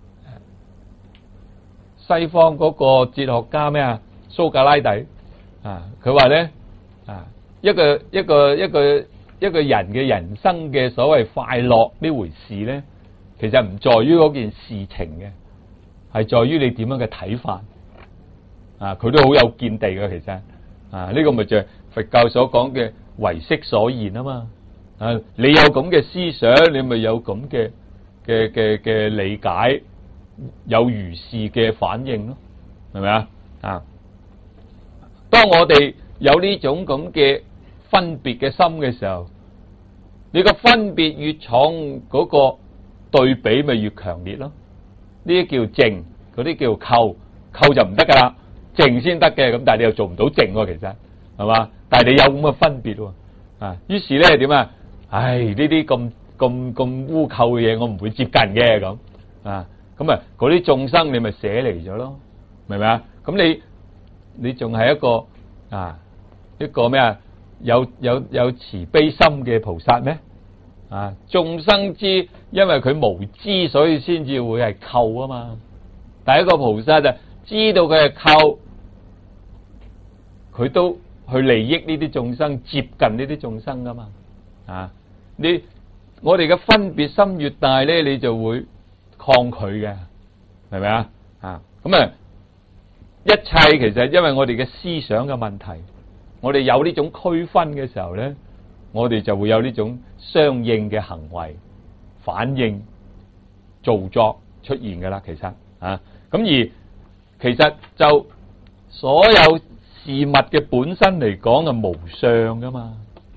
西方嗰個哲學家咩啊？蘇格拉底啊，佢話咧啊，一個一個一個一個人嘅人生嘅所謂快樂呢回事咧，其實唔在於嗰件事情嘅，係在於你點樣嘅睇法啊。佢都好有見地嘅，其實啊，呢、這個咪就係佛教所講嘅唯識所言啊嘛。啊，你有咁嘅思想，你咪有咁嘅嘅嘅嘅理解，有如是嘅反應咯，係咪啊？啊！當我哋有呢種咁嘅分別嘅心嘅時候，你個分別越重，嗰個對比咪越強烈咯。呢啲叫靜，嗰啲叫扣，扣就唔得噶啦，靜先得嘅。咁但係你又做唔到靜喎，其實係嘛？但係你有咁嘅分別喎，啊，於是咧點啊？唉，呢啲咁咁咁污垢嘅嘢，我唔會接近嘅咁啊。咁啊，嗰啲眾生你咪捨離咗咯，明唔明啊？咁你你仲係一個啊一個咩啊有有有慈悲心嘅菩薩咩？啊，眾生之因為佢無知，所以先至會係扣啊嘛。第一個菩薩就知道佢係扣，佢都去利益呢啲眾生，接近呢啲眾生噶嘛。啊，你我哋嘅分別心越大咧，你就會抗拒嘅，係咪啊？啊，咁啊，一切其實因為我哋嘅思想嘅問題，我哋有呢種區分嘅時候咧，我哋就會有呢種相應嘅行為反應造作出現噶啦。其實啊，咁而其實就所有事物嘅本身嚟講係無相噶嘛。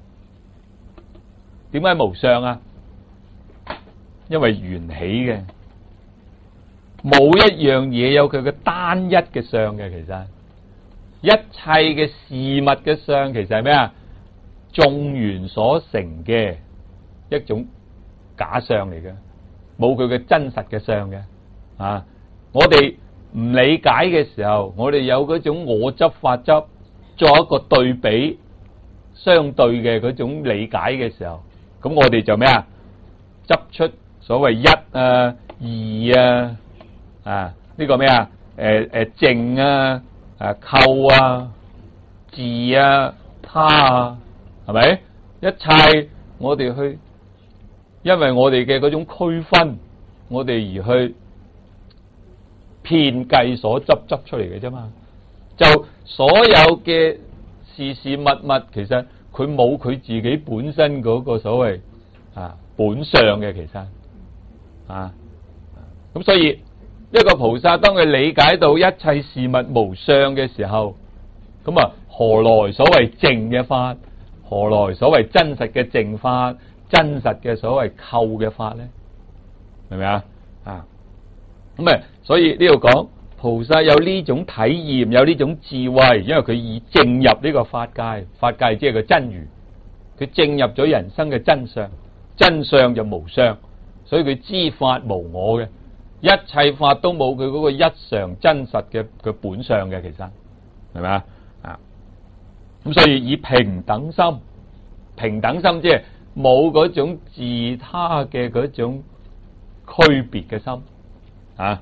點解無相啊？因為緣起嘅，冇一樣嘢有佢嘅單一嘅相嘅。其實一切嘅事物嘅相其實係咩啊？眾緣所成嘅一種假相嚟嘅，冇佢嘅真實嘅相嘅。啊，我哋唔理解嘅時候，我哋有嗰種我執法執作一個對比相對嘅嗰種理解嘅時候，咁我哋就咩啊？執出所謂一啊、二啊、啊呢個咩啊？誒誒淨啊、啊構啊、自啊、他啊，係咪？一切我哋去，因為我哋嘅嗰種區分，我哋而去遍計所執執出嚟嘅啫嘛。就所有嘅事事物物，其實佢冇佢自己本身嗰個所謂啊本相嘅，其實啊，咁所以一個菩薩當佢理解到一切事物無相嘅時候，咁啊何來所謂淨嘅法？何來所謂真實嘅淨法？真實嘅所謂構嘅法咧？明唔明啊？啊，咁啊，所以呢度講菩薩有呢種體驗，有呢種智慧，因為佢已證入呢個法界，法界即係個真如，佢證入咗人生嘅真相，真相就無相，所以佢知法無我嘅，一切法都冇佢嗰個一常真實嘅嘅本相嘅，其實係咪啊？啊，咁所以以平等心，平等心即係冇嗰種自他嘅嗰種區別嘅心啊。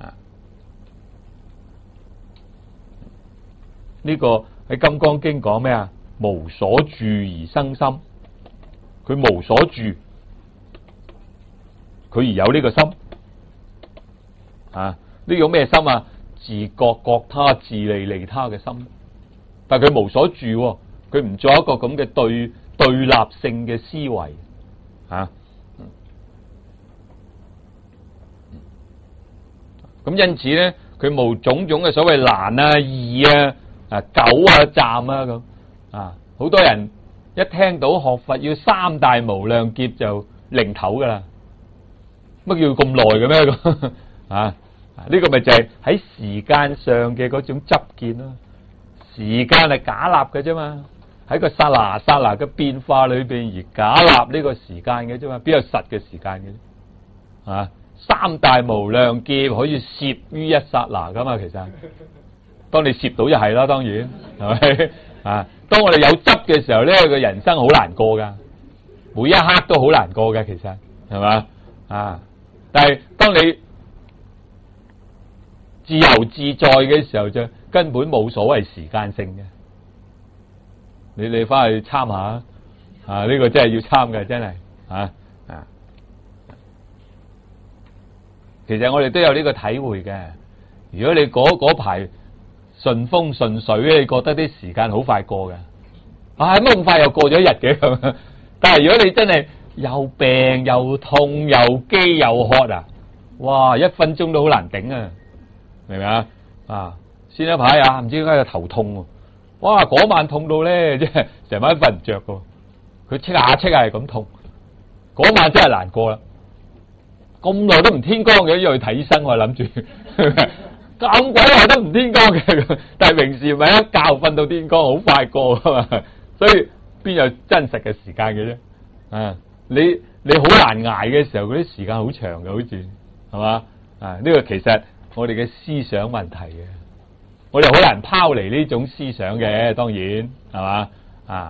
呢個喺《金剛經》講咩啊？無所住而生心，佢無所住，佢而有呢個心啊？呢個咩心啊？自覺覺他，自利利他嘅心。但係佢無所住，佢唔做一個咁嘅對對立性嘅思維啊。咁因此咧，佢無種種嘅所謂難啊、易啊。啊，九啊站啊咁啊，好多人一聽到學佛要三大無量劫就擰頭噶啦，乜叫咁耐嘅咩咁啊？呢個咪就係喺時間上嘅嗰種執見咯。時間係假立嘅啫嘛，喺個剎那剎那嘅變化裏邊而假立呢個時間嘅啫嘛，邊有實嘅時間嘅啫？啊，三大無量劫可以攝於一剎那噶嘛，其實。當你攝到就係啦，當然係咪啊？當我哋有執嘅時候咧，個人生好難過噶，每一刻都好難過嘅，其實係嘛啊？但係當你自由自在嘅時候，就根本冇所謂時間性嘅。你你翻去參下啊！呢、這個真係要參嘅，真係啊啊！其實我哋都有呢個體會嘅。如果你嗰嗰排順風順水咧，你覺得啲時間好快過嘅，啊乜咁快又過咗一日嘅咁。但係如果你真係又病又痛又飢又渴啊，哇一分鐘都好難頂啊，明唔明啊？啊，先一排啊，唔知點解個頭痛喎，哇嗰晚痛到咧，即係成晚瞓唔着噶，佢戚下戚下係咁痛，嗰晚真係難過啦。咁耐都唔天光嘅，要去睇醫生我諗住。咁鬼耐都唔天光嘅，但係平時咪一覺瞓到天光，好快過噶嘛，所以邊有真實嘅時間嘅啫？啊，你你好難捱嘅時候，嗰啲時間好長嘅，好似係嘛？啊，呢個其實我哋嘅思想問題嘅，我哋好難拋離呢種思想嘅，當然係嘛？啊，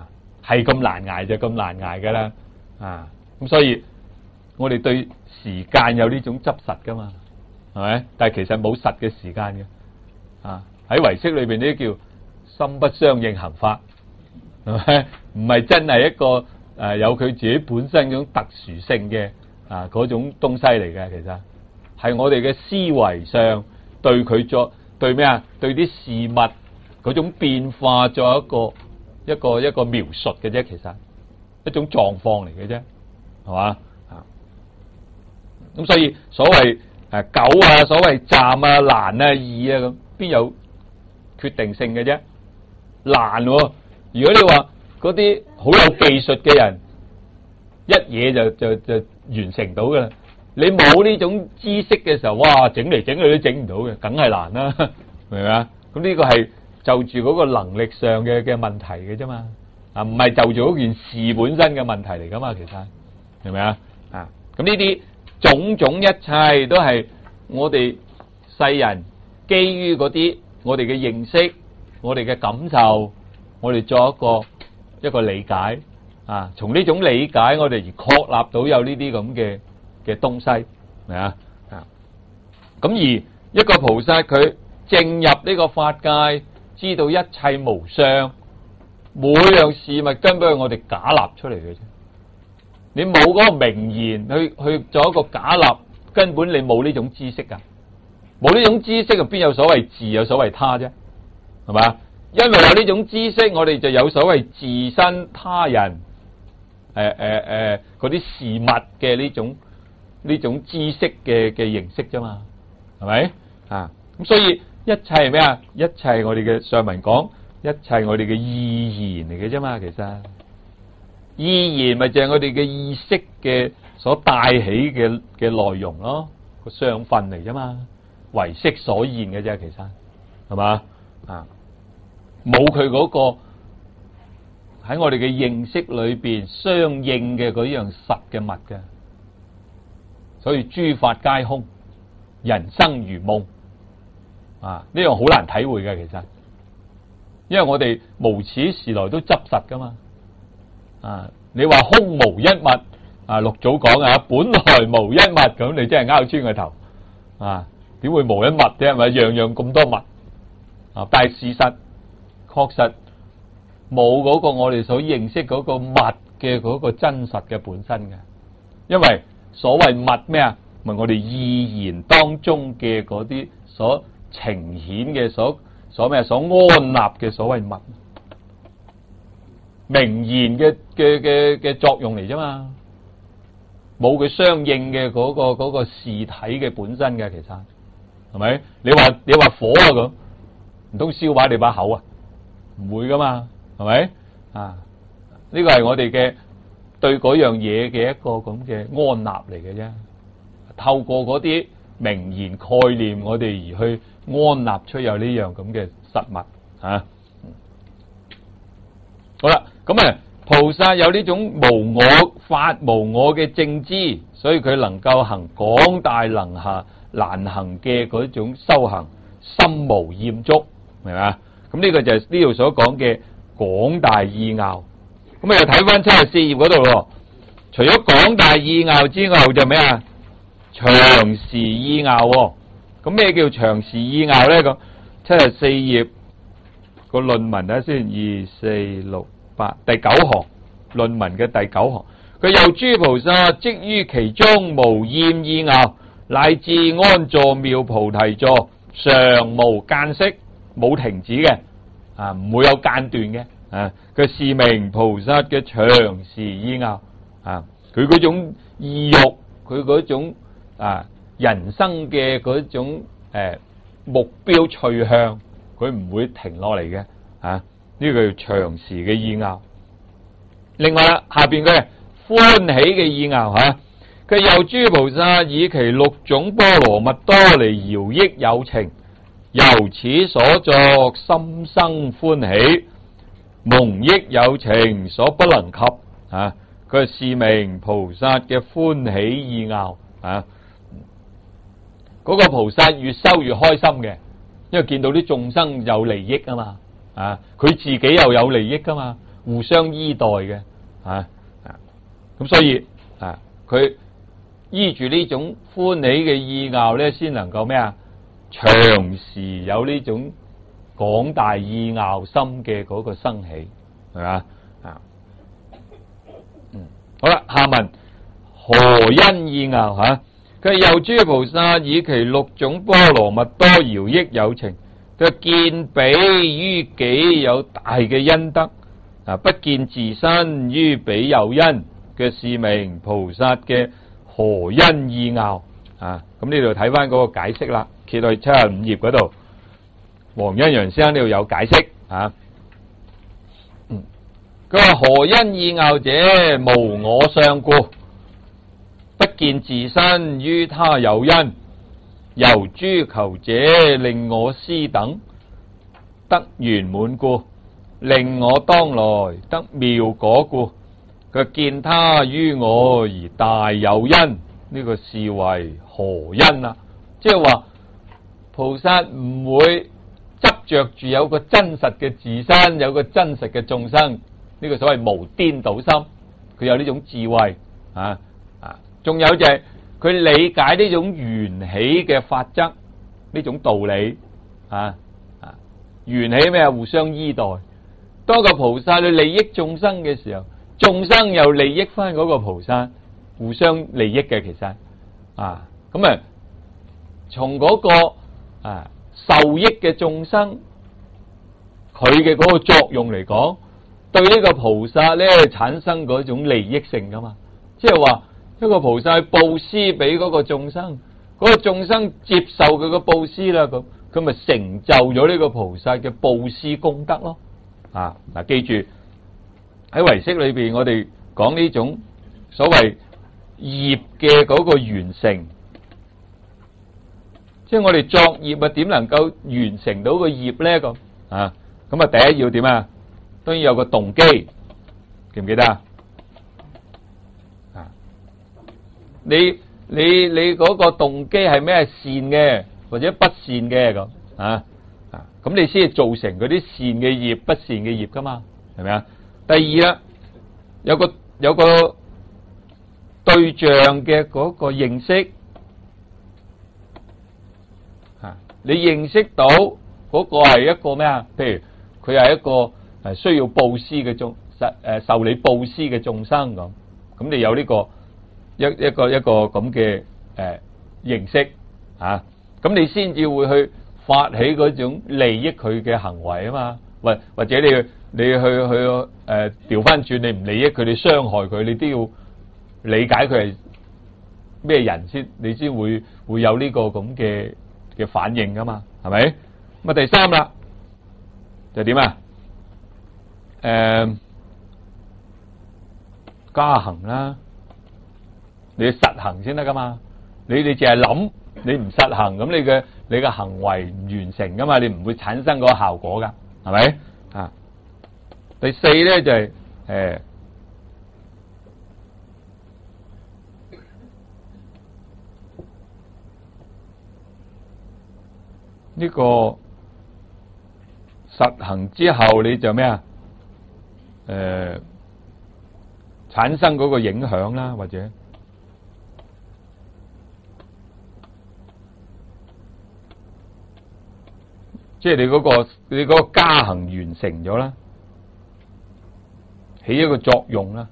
係咁難捱就咁難捱噶啦啊！咁所以我哋對時間有呢種執實噶嘛，係咪？但係其實冇實嘅時間嘅啊！喺唯識裏邊呢啲叫心不相應行法，係咪？唔係真係一個誒、呃、有佢自己本身嗰種特殊性嘅啊嗰種東西嚟嘅，其實係我哋嘅思維上對佢作對咩啊？對啲事物嗰種變化作一個一個一個描述嘅啫，其實一種狀況嚟嘅啫，係嘛啊？咁所以所謂誒九啊，所謂暫啊、難啊、易啊咁，邊有決定性嘅啫？難喎、哦！如果你話嗰啲好有技術嘅人，一嘢就就就完成到噶啦。你冇呢種知識嘅時候，哇，整嚟整去都整唔到嘅，梗係難啦，明唔明啊？咁呢個係就住嗰個能力上嘅嘅問題嘅啫嘛，啊，唔係就住嗰件事本身嘅問題嚟噶嘛，其實明唔明啊？啊，咁呢啲種種一切都係我哋世人基於嗰啲我哋嘅認識、我哋嘅感受，我哋作一個一個理解啊，從呢種理解我哋而確立到有呢啲咁嘅嘅東西，明啊？啊，咁而一個菩薩佢正入呢個法界，知道一切無相，每樣事物根本係我哋假立出嚟嘅啫。你冇嗰個名言去去做一個假立，根本你冇呢種知識噶，冇呢種知識就邊有所謂自有所謂他啫，係嘛？因為有呢種知識，我哋就有所謂自身他人誒誒誒嗰啲事物嘅呢種呢種知識嘅嘅形式啫嘛，係咪啊？咁所以一切係咩啊？一切我哋嘅上文講，一切我哋嘅意言嚟嘅啫嘛，其實意言咪就係我哋嘅意識嘅所帶起嘅嘅內容咯，個相分嚟啫嘛，唯識所現嘅啫，其實係嘛啊？冇佢嗰個喺我哋嘅認識裏邊相應嘅嗰樣實嘅物嘅，所以諸法皆空，人生如夢啊！呢樣好難體會嘅，其實，因為我哋無始時來都執實噶嘛啊！你話空無一物啊，六祖講啊，本來無一物，咁你真係拗穿個頭啊！點會無一物啫？係咪樣樣咁多物啊？但係事實確實冇嗰個我哋所認識嗰個物嘅嗰個真實嘅本身嘅，因為所謂物咩啊？咪我哋意言當中嘅嗰啲所呈現嘅所所咩所安立嘅所謂物，名言嘅嘅嘅嘅作用嚟啫嘛，冇佢相應嘅嗰個嗰個事體嘅本身嘅，其實係咪？你話你話火啊咁，唔通燒壞你把口啊？唔會噶嘛，係咪啊？呢個係我哋嘅對嗰樣嘢嘅一個咁嘅安立嚟嘅啫。透過嗰啲名言概念，我哋而去安立出有呢樣咁嘅實物啊。好啦，咁啊，菩薩有呢種無我法無我嘅正知，所以佢能夠行廣大能下難行嘅嗰種修行，心無厭足，明嘛？咁呢個就係呢度所講嘅廣大意拗。咁啊，又睇翻七十四頁嗰度咯。除咗廣大意拗之外，就咩啊？長時意拗。咁咩叫長時意拗咧？咁七十四頁個論文睇先，二四六八第九行論文嘅第九行，佢又諸菩薩即於其中無厭意拗，乃至安坐妙菩提座，常無間息。冇停止嘅，啊，唔會有間斷嘅，啊，佢是名菩薩嘅長時意拗，啊，佢嗰種意欲，佢嗰種啊人生嘅嗰種誒、啊、目標趨向，佢唔會停落嚟嘅，啊，呢個叫長時嘅意拗。另外啦，下邊嘅歡喜嘅意拗吓，佢又諸菩薩以其六種波羅蜜多嚟饒益有情。由此所作，心生歡喜，蒙益有情所不能及啊！佢係是名菩薩嘅歡喜意拗啊！嗰、那個菩薩越修越開心嘅，因為見到啲眾生有利益啊嘛啊！佢自己又有利益噶嘛， 互相依代嘅啊啊，咁所以啊，佢依住呢種歡喜嘅意樂咧，先能夠咩啊，長時有呢種廣大意樂心嘅嗰個生起，係嘛啊？嗯，好啦，下文何因意樂吓？佢又諸菩薩以其六種波羅蜜多饒益有情，佢見彼於己有大嘅恩德啊，不見自身於彼有因嘅是名菩薩嘅何因意樂啊。咁呢度睇翻嗰個解釋啦，揭去七十五頁嗰度，黃欣陽先生呢度有解釋啊。嗯，佢話何因意樂者，無我相故，不見自身於他有因，由諸求者令我思等得圓滿故，令我當來得妙果故，佢見他於我而大有因，呢、這個是為何因啊？即係話菩薩唔會執着住有個真實嘅自身，有個真實嘅眾生，呢、這個所謂無顛倒心，佢有呢種智慧啊啊！仲有就係佢理解呢種緣起嘅法則，呢種道理啊啊！緣起咩啊？互相依代。當個菩薩去利益眾生嘅時候，眾生又利益翻嗰個菩薩，互相利益嘅其實啊，咁啊，從嗰個啊受益嘅眾生，佢嘅嗰個作用嚟講，對呢個菩薩咧產生嗰種利益性噶嘛，即係話一個菩薩去布施俾嗰個眾生，嗰個眾生接受佢個布施啦，咁佢咪成就咗呢個菩薩嘅布施功德咯。啊嗱，記住喺唯識裏邊，我哋講呢種所謂業嘅嗰個完成，即係我哋作業啊，點能夠完成到個業咧？咁啊，咁啊，第一要點啊？當然有個動機，記唔記得啊？啊，你你你嗰個動機係咩？善嘅或者不善嘅咁啊？啊，咁你先係造成嗰啲善嘅業、不善嘅業噶嘛？係咪啊？第二啦，有個有個對象嘅嗰個認識，啊，你認識到嗰個係一個咩啊？譬如佢係一個係需要布施嘅眾實誒受你布施嘅眾生咁，咁你有呢個一一個一個咁嘅誒認識啊，咁你先至會去發起嗰種利益佢嘅行為啊嘛，或或者你你去去誒調翻轉，你唔利益佢，你傷害佢，你都要理解佢係咩人先，你先會會有呢個咁嘅嘅反應噶嘛，係咪？咁啊第三啦，就點啊？誒，加行啦，你要實行先得噶嘛，你你淨係諗，你唔實行，咁你嘅你嘅行為唔完成噶嘛，你唔會產生嗰個效果噶，係咪啊？第四咧就係誒呢個實行之後，你就咩啊？誒、呃，產生嗰個影響啦，或者即係你嗰個你嗰個加行完成咗啦，起一個作用啦。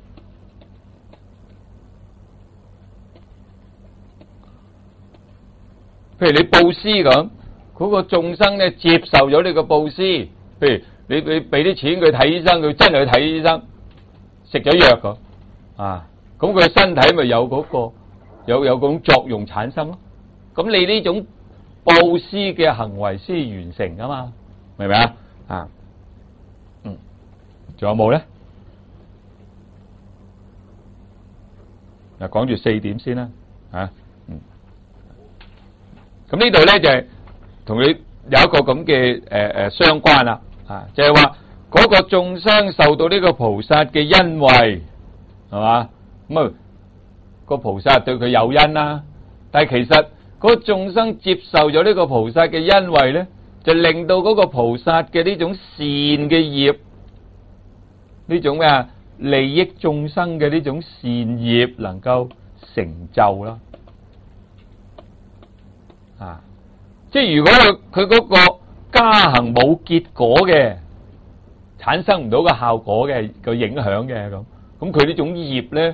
譬如你布施咁，嗰個眾生咧接受咗你個布施，譬如你你俾啲錢佢睇醫生，佢真係去睇醫生，食咗藥咁啊，咁佢身體咪有嗰個有有嗰種作用產生咯。咁你呢種布施嘅行為先完成噶嘛，明唔明啊？啊，嗯，仲有冇咧？嗱，講住四點先啦，啊，嗯，咁呢度咧就係同你有一個咁嘅誒誒相關啦，啊，就係話嗰個眾生受到呢個菩薩嘅恩惠，係嘛？咁啊，個菩薩對佢有恩啦，但係其實嗰個眾生接受咗呢個菩薩嘅恩惠咧，就令到嗰個菩薩嘅呢種善嘅業呢種咩啊利益眾生嘅呢種善業能夠成就啦。啊，即係如果佢佢嗰個加行冇結果嘅，產生唔到個效果嘅個影響嘅咁，咁佢呢種業咧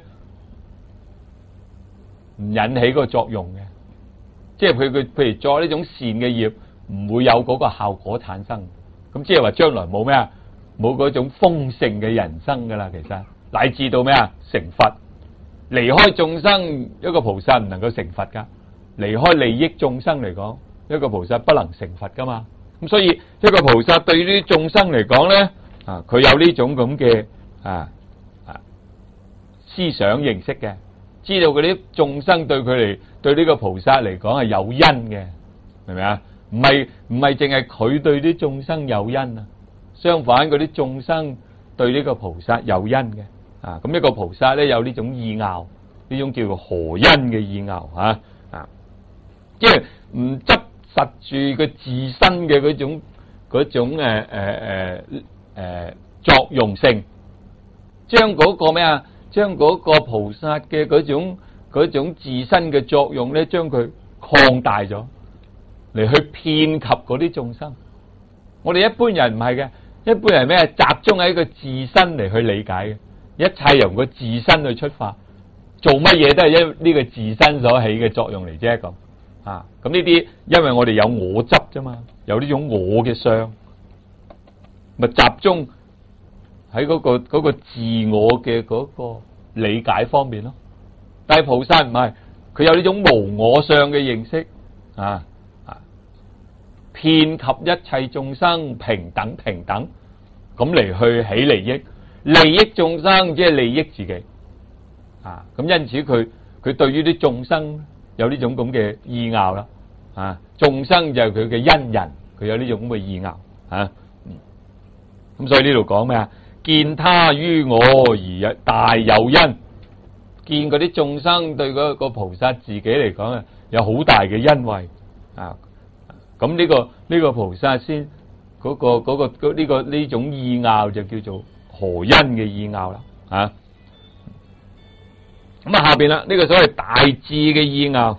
唔引起個作用嘅，即係佢佢譬如做呢種善嘅業，唔會有嗰個效果產生。咁即係話將來冇咩啊，冇嗰種豐盛嘅人生噶啦。其實乃至到咩啊成佛，離開眾生一個菩薩唔能夠成佛噶，離開利益眾生嚟講，一個菩薩不能成佛噶嘛。咁所以一個菩薩對於眾生嚟講咧，啊佢有呢種咁嘅啊啊思想認識嘅，知道嗰啲眾生對佢嚟對呢個菩薩嚟講係有因嘅，明唔明啊？唔係唔係淨係佢對啲眾生有因啊，相反嗰啲眾生對呢個菩薩有因嘅啊。咁一個菩薩咧有呢種意拗，呢種叫做何因嘅意拗啊啊，即係唔執實住佢自身嘅嗰種嗰種誒誒誒誒作用性，將嗰個咩啊，將嗰個菩薩嘅嗰種嗰種自身嘅作用咧，將佢擴大咗嚟去遍及嗰啲眾生。我哋一般人唔係嘅，一般人咩集中喺個自身嚟去理解嘅，一切由個自身去出發，做乜嘢都係因呢個自身所起嘅作用嚟啫咁啊。咁呢啲因為我哋有我執啫嘛，有呢種我嘅相，咪集中喺嗰個嗰個自我嘅嗰個理解方面咯。但係菩薩唔係，佢有呢種無我相嘅認識啊啊，遍及一切眾生平等平等咁嚟去起利益，利益眾生即係利益自己啊。咁因此佢佢對於啲眾生有呢種咁嘅意拗啦啊，眾生就係佢嘅恩人，佢有呢種咁嘅意拗啊。咁所以呢度講咩啊？見他於我而大有因，見嗰啲眾生對嗰個菩薩自己嚟講啊，有好大嘅恩惠啊。咁呢個呢個菩薩先嗰個嗰個呢個呢種意拗就叫做何因嘅意拗啦啊。咁啊下邊啦，呢個所謂大智嘅意拗，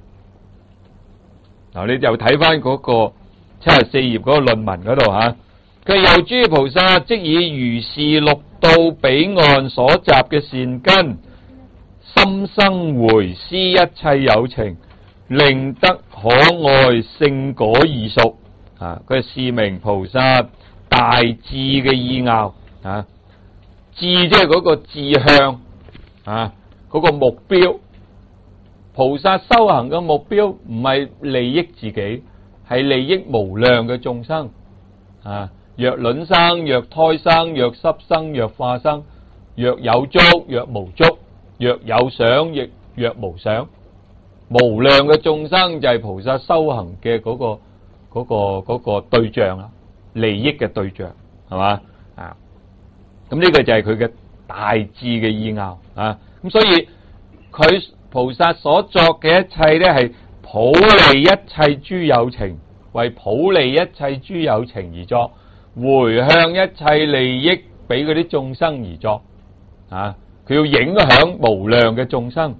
嗱你就睇翻嗰個七十四頁嗰個論文嗰度吓。佢又諸菩薩即以如是六到彼岸所集嘅善根，心生回施一切有情，令得可愛勝果異熟啊！佢係是名菩薩大智嘅意拗啊！智即係嗰個志向啊，嗰個目標。菩薩修行嘅目標唔係利益自己，係利益無量嘅眾生啊！若卵生，若胎生，若濕生，若化生，若有足，若無足，若有想，亦若無想。無量嘅眾生就係菩薩修行嘅嗰個嗰個嗰個對象啦，利益嘅對象係嘛啊？咁呢個就係佢嘅大智嘅意拗啊！咁所以佢菩薩所作嘅一切咧，係普利一切諸有情，為普利一切諸有情而作。回向一切利益俾嗰啲眾生而作啊！佢要影響無量嘅眾生。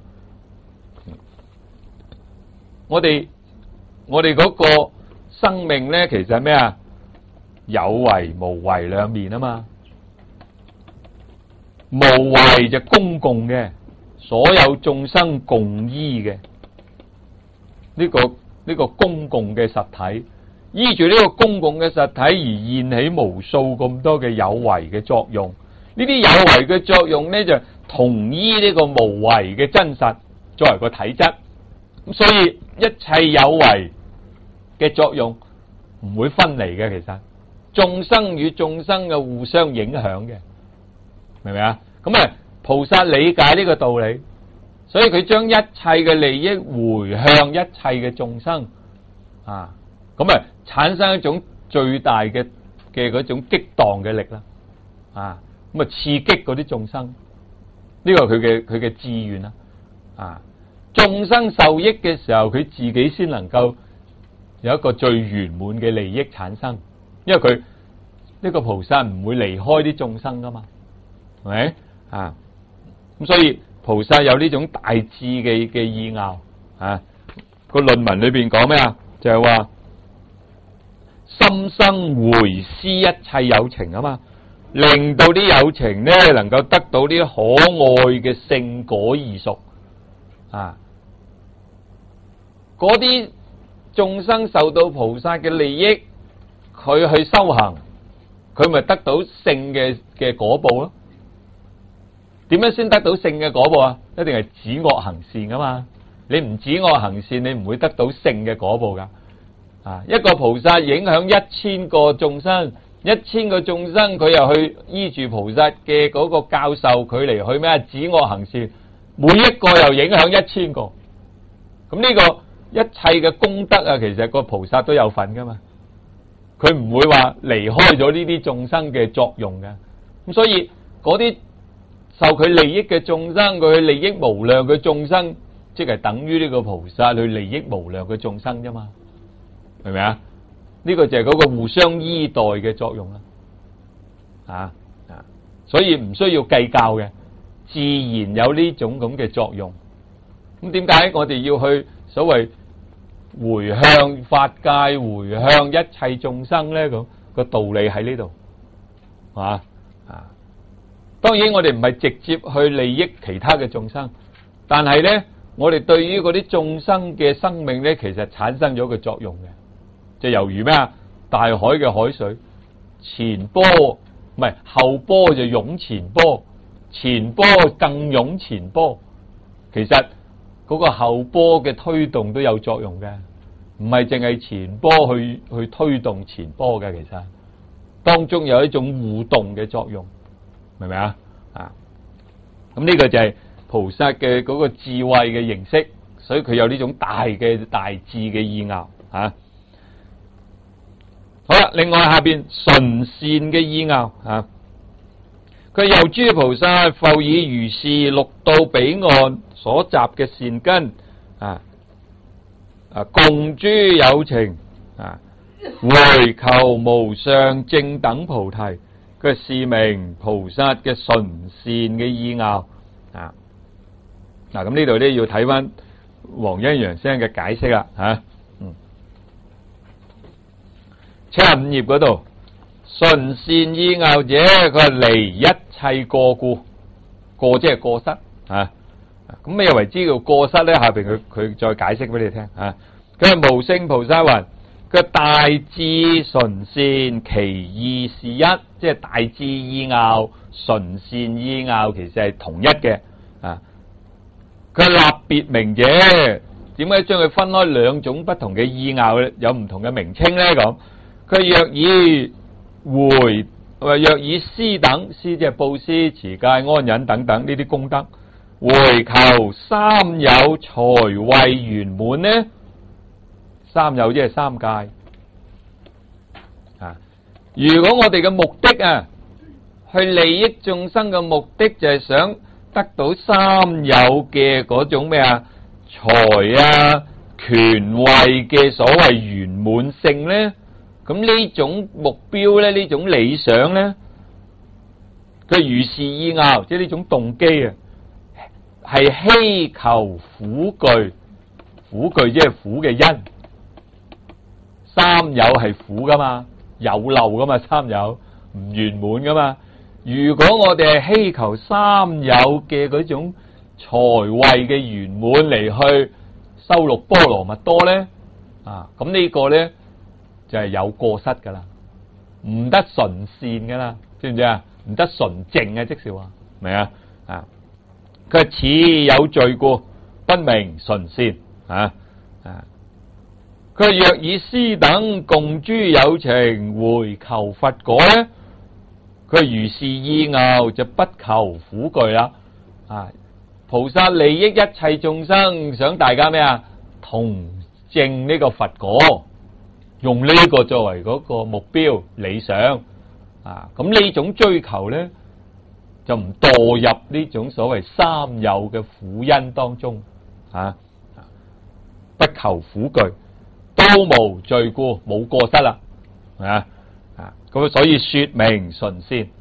我哋我哋嗰個生命咧，其實係咩啊？有為無為兩面啊嘛。無為就公共嘅，所有眾生共依嘅呢個呢個公共嘅實體。依住呢個公共嘅實體而現起無數咁多嘅有為嘅作用，呢啲有為嘅作用呢，就同依呢個無為嘅真實作為個體質，咁所以一切有為嘅作用唔會分離嘅。其實眾生與眾生嘅互相影響嘅，明唔明啊？咁啊，菩薩理解呢個道理，所以佢將一切嘅利益回向一切嘅眾生啊。咁啊，產生一種最大嘅嘅嗰種激盪嘅力啦，啊，咁啊刺激嗰啲眾生，呢個係佢嘅佢嘅志願啦，啊，眾生受益嘅時候，佢自己先能夠有一個最圓滿嘅利益產生，因為佢呢個菩薩唔會離開啲眾生噶嘛， 係咪啊？咁所以菩薩有呢種大智嘅嘅意拗啊。個論文裏邊講咩啊？就係話心生回思一切有情啊嘛，令到啲有情呢能夠得到啲可愛嘅聖果異熟啊。嗰啲眾生受到菩薩嘅利益，佢去修行，佢咪得到聖嘅嘅果報咯？點樣先得到聖嘅果報啊？一定係止惡行善噶嘛。你唔止惡行善，你唔會得到聖嘅果報噶。啊，一個菩薩影響一千個眾生，一千個眾生佢又去依住菩薩嘅嗰個教授，佢嚟去咩止惡行善，每一個又影響一千個。咁呢個一切嘅功德啊，其實個菩薩都有份噶嘛。佢唔會話離開咗呢啲眾生嘅作用嘅。咁所以嗰啲受佢利益嘅眾生，佢去利益無量嘅眾生，即係等於呢個菩薩去利益無量嘅眾生啫嘛，明唔明啊？呢個就係嗰個互相依代嘅作用啦，啊啊，所以唔需要計較嘅，自然有呢種咁嘅作用。咁點解我哋要去所謂回向法界，回向一切眾生咧？咁個道理喺呢度，啊啊，當然我哋唔係直接去利益其他嘅眾生，但係咧，我哋對於嗰啲眾生嘅生命咧，其實產生咗個作用嘅，就猶如咩啊？大海嘅海水，前波唔係後波就湧前波，前波更湧前波。其實嗰個後波嘅推動都有作用嘅，唔係淨係前波去去推動前波嘅，其實當中有一種互動嘅作用，明唔明啊？啊，咁呢個就係菩薩嘅嗰個智慧嘅形式，所以佢有呢種大嘅大智嘅意拗啊。好啦，另外下邊純善嘅意拗啊，佢又諸菩薩復以如是六到彼岸所集嘅善根啊啊，共諸有情啊，回求無上正等菩提，佢是名菩薩嘅純善嘅意拗啊。嗱，咁呢度咧要睇翻黃恩揚先生嘅解釋啦，吓，嗯，七十五頁嗰度，純善意拗者，佢係離一切過故，過即係過失啊。咁咩為之叫過失咧？下邊佢佢再解釋俾你聽啊。佢係無聖菩薩云，佢大智純善，其意是一，即係大智意拗、純善意拗，其實係同一嘅啊。佢立別名者，點解將佢分開兩種不同嘅意拗有唔同嘅名稱咧？咁佢若以回，或若以施等，施即係布施、持戒、安忍等等呢啲功德，回求三有財慧圓滿呢？三有即係三界啊！如果我哋嘅目的啊，去利益眾生嘅目的就係想得到三有嘅嗰種咩啊財啊權位嘅所謂圓滿性咧，咁呢種目標咧，呢種理想咧，佢如是意拗，即係呢種動機啊，係希求苦具，苦具即係苦嘅因，三有係苦噶嘛，有漏噶嘛，三有唔圓滿噶嘛。如果我哋係希求三有嘅嗰種財位嘅圓滿嚟去修六波羅蜜多咧，啊，咁呢個咧就係有過失噶啦，唔得純善噶啦，知唔知啊？唔得純正啊，即是話，明啊？啊，佢係此有罪故，不名純善啊啊！佢若以施等共諸有情回求佛果咧，佢如是意拗就不求苦具啦。啊，菩薩利益一切眾生，想大家咩啊？同證呢個佛果，用呢個作為嗰個目標理想啊。咁呢種追求咧，就唔墮入呢種所謂三有嘅苦因當中啊。不求苦具，都無罪故，冇過失啦，係啊啊！咁所以說明純善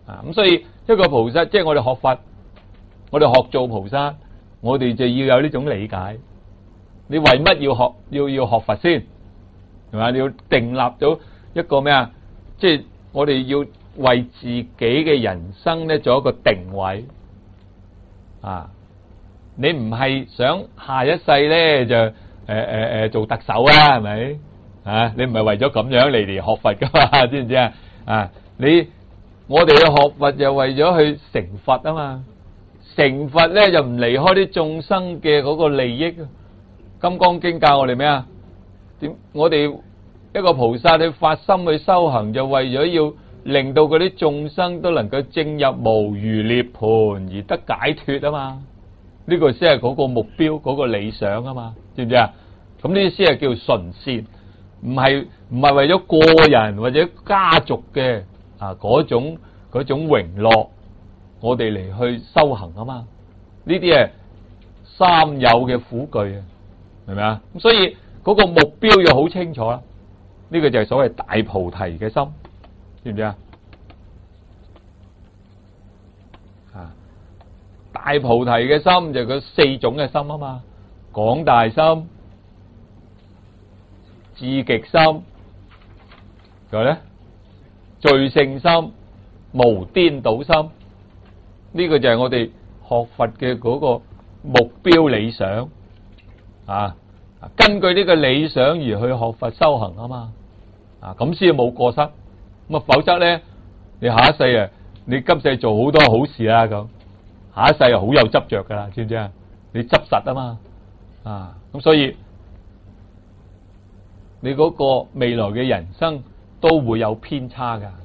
啊，咁所以一個菩薩，即係我哋學佛，我哋學做菩薩，我哋就要有呢種理解。你為乜要學要要學佛先？係嘛？你要訂立咗一個咩啊？即係我哋要為自己嘅人生咧做一個定位啊！你唔係想下一世咧就誒誒誒做特首啊？係咪啊？你唔係為咗咁樣嚟嚟學佛噶嘛？知唔知啊？啊！你我哋去學佛就為咗去成佛啊嘛！成佛咧就唔離開啲眾生嘅嗰個利益。金剛經教我哋咩啊？點我哋一個菩薩去發心去修行，就為咗要令到嗰啲眾生都能夠證入無餘涅槃而得解脫啊嘛！呢個先係嗰個目標，嗰個理想啊嘛，知唔知啊？咁呢啲先係叫純善，唔係唔係為咗個人或者家族嘅啊嗰種嗰種榮樂，我哋嚟去修行啊嘛。呢啲係三有嘅苦具啊，係咪啊？咁所以嗰個目標要好清楚啦。呢個就係所謂大菩提嘅心，知唔知啊？啊，大菩提嘅心就係嗰四種嘅心啊嘛，廣大心、至極心，仲有咧最勝心、無顛倒心。呢個就係我哋學佛嘅嗰個目標理想啊！根據呢個理想而去學佛修行啊嘛，啊咁先冇過失。咁啊，否則咧，你下一世啊，你今世做好多好事啦，咁下一世又好有執着噶啦，知唔知啊？你執實啊嘛，啊咁所以你嗰個未來嘅人生都會有偏差噶。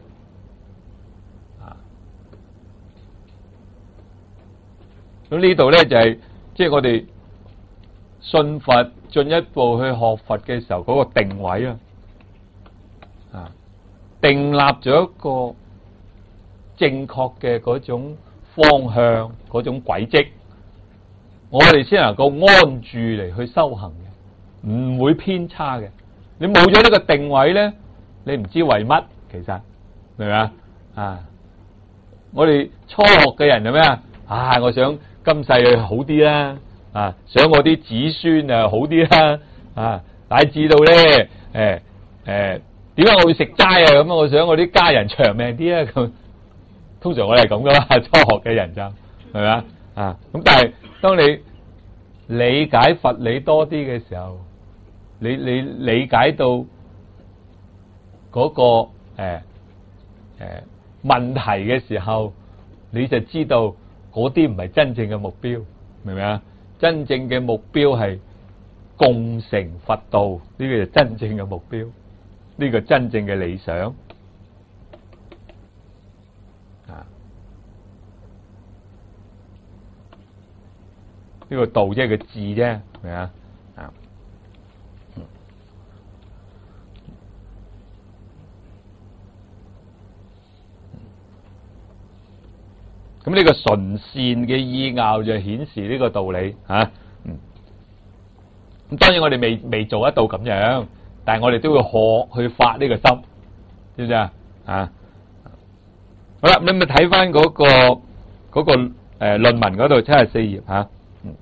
咁呢度咧就係即係我哋信佛進一步去學佛嘅時候嗰個定位啊，啊，訂立咗一個正確嘅嗰種方向、嗰種軌跡，我哋先能夠安住嚟去修行嘅，唔會偏差嘅。你冇咗呢個定位咧，你唔知為乜，其實明唔明啊？啊，我哋初學嘅人係咩啊？啊，我想今世好啲啦，啊，想我啲子孫啊好啲啦，啊，乃至到咧，誒誒，點解我會食齋啊？咁我想我啲家人長命啲啊，咁通常我哋係咁噶啦，初學嘅人就係咪啊？啊，咁但係當你理解佛理多啲嘅時候，你你理解到嗰個誒誒問題嘅時候，你就知道。嗰啲唔係真正嘅目標，明唔明啊？真正嘅目標係共成佛道，呢個就真正嘅目標，呢個真正嘅理想啊！呢個道即係個字啫，明唔明啊？啊！咁呢個純善嘅意拗就顯示呢個道理吓，嗯，咁當然我哋未未做得到咁樣，但係我哋都會學去發呢個心，知唔知啊？啊，好啦，你咪睇翻嗰個嗰個誒論文嗰度七十四頁吓，嗯，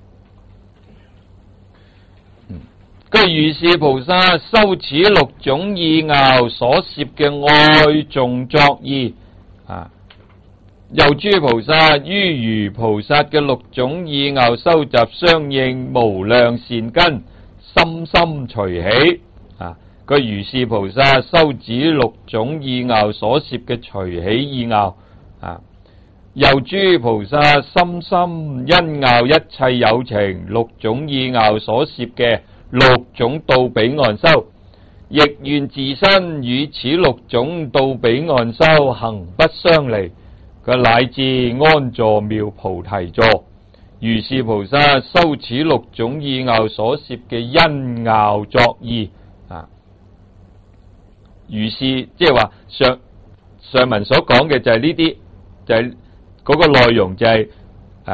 嗯，佢如是菩薩修此六種意拗所攝嘅愛頌作意啊。又諸菩薩於如菩薩嘅六種意拗收集相應無量善根，深深隨喜啊！佢如是菩薩修此六種意拗所攝嘅隨喜意拗啊！又諸菩薩深深欣拗一切有情六種意拗所攝嘅六種到彼岸修，亦願自身與此六種到彼岸修行不相離。佢乃至安坐妙菩提座，如是菩薩修此六種意拗所攝嘅欣拗作意啊，如是即係話上上文所講嘅就係呢啲，就係、是、嗰個內容就係、是、啊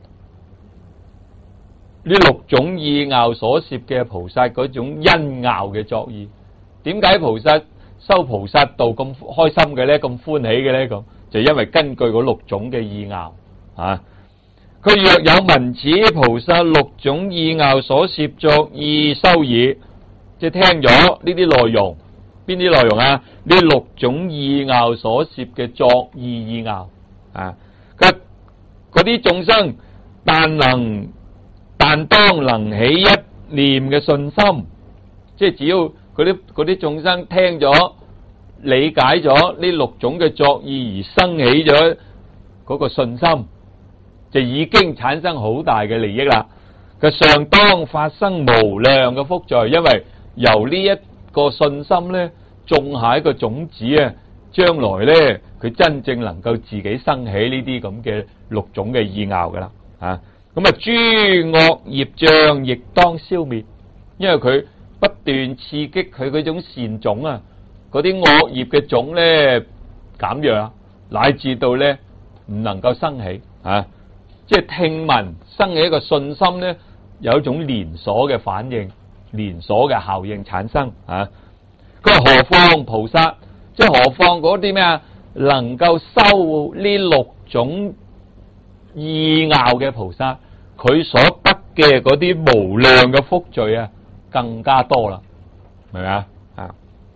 呢六種意拗所攝嘅菩薩嗰種欣拗嘅作意。點解菩薩修菩薩道咁開心嘅咧？咁歡喜嘅咧？咁就因為根據嗰六種嘅意拗啊。佢若有聞此菩薩六種意拗所攝作意修耳，即係聽咗呢啲內容，邊啲內容啊？呢六種意拗所攝嘅作意意拗啊，嗰啲眾生但能但當能起一念嘅信心，即係只要嗰啲嗰啲眾生聽咗理解咗呢六種嘅作意而生起咗嗰個信心，就已經產生好大嘅利益啦。佢上當發生無量嘅福聚，因為由呢一個信心咧種下一個種子啊，將來咧佢真正能夠自己生起呢啲咁嘅六種嘅意拗噶啦啊。咁啊，諸惡業障亦當消滅，因為佢不斷刺激佢嗰種善種啊，嗰啲惡業嘅種咧減弱，乃至到咧唔能夠生起啊。即係聽聞生起一個信心咧，有一種連鎖嘅反應、連鎖嘅效應產生啊。佢話何況菩薩，即係何況嗰啲咩啊，能夠修呢六種意拗嘅菩薩，佢所得嘅嗰啲無量嘅福聚啊，更加多啦，明唔明啊？啊，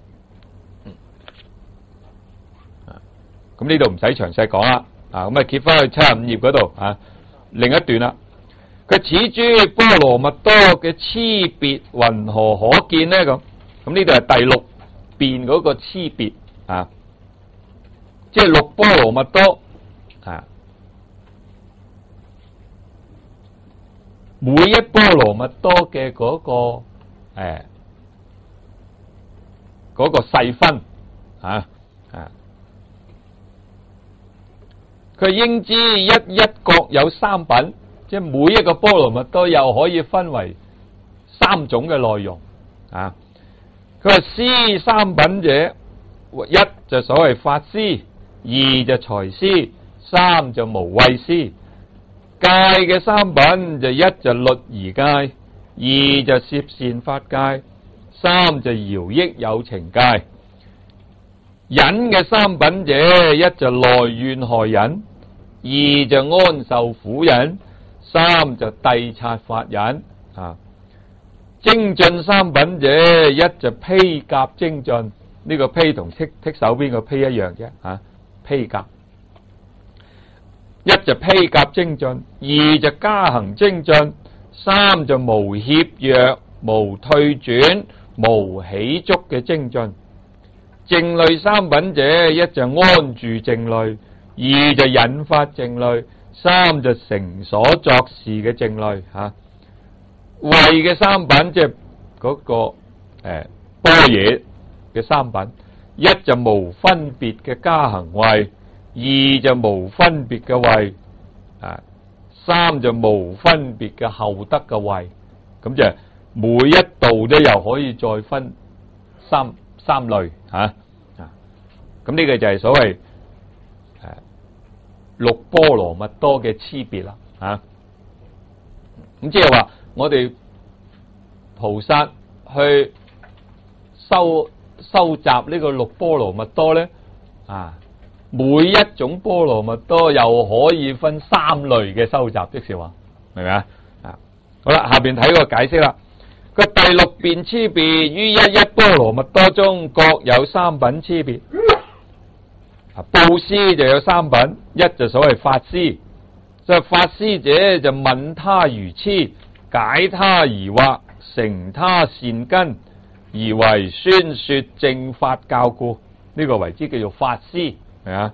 咁呢度唔使詳細講啦，啊，咁啊揭翻去七十五頁嗰度啊，另一段啦。佢此諸波羅蜜多嘅差別云何可見呢？咁咁呢度係第六遍嗰個差別啊，即係六波羅蜜多啊。每一波羅蜜多嘅嗰、嗰個誒嗰、哎嗰個細分啊啊，佢應知一一各有三品，即係每一個波羅蜜多又可以分為三種嘅內容啊。佢話施三品者，一就所謂法施，二就財施，三就無畏施。戒嘅三品就一就律儀戒，二就攝善法戒，三就饒益有情戒。忍嘅三品者，一就耐怨害忍，二就安受苦忍，三就諦察法忍啊。精進三品者，一就披甲精進，呢、這個披同剔剔手邊個披一樣啫啊，披甲。一就披甲精進，二就加行精進，三就無怯弱、無退轉、無起足嘅精進。靜慮三品者，一就安住靜慮，二就引發靜慮，三就成所作事嘅靜慮吓。慧嘅三品即係嗰個誒般若嘅三品，一就無分別嘅加行慧，二就無分別嘅慧，啊，三就無分別嘅後得嘅慧，咁就每一度都又可以再分三三類吓啊，咁呢個就係所謂誒、啊、六波羅蜜多嘅差別啦，啊，咁即係話我哋菩薩去收收集呢個六波羅蜜多咧，啊。每一種波羅蜜多又可以分三類嘅收集，即是話，明唔明啊？啊，好啦，下邊睇個解釋啦。佢第六遍差別於一一波羅蜜多中各有三品差別。啊，布施就有三品，一就所謂法施，就係法施者就問他愚癡，解他疑惑，成他善根，而為宣說正法教故，呢、這個為之叫做法施。係啊，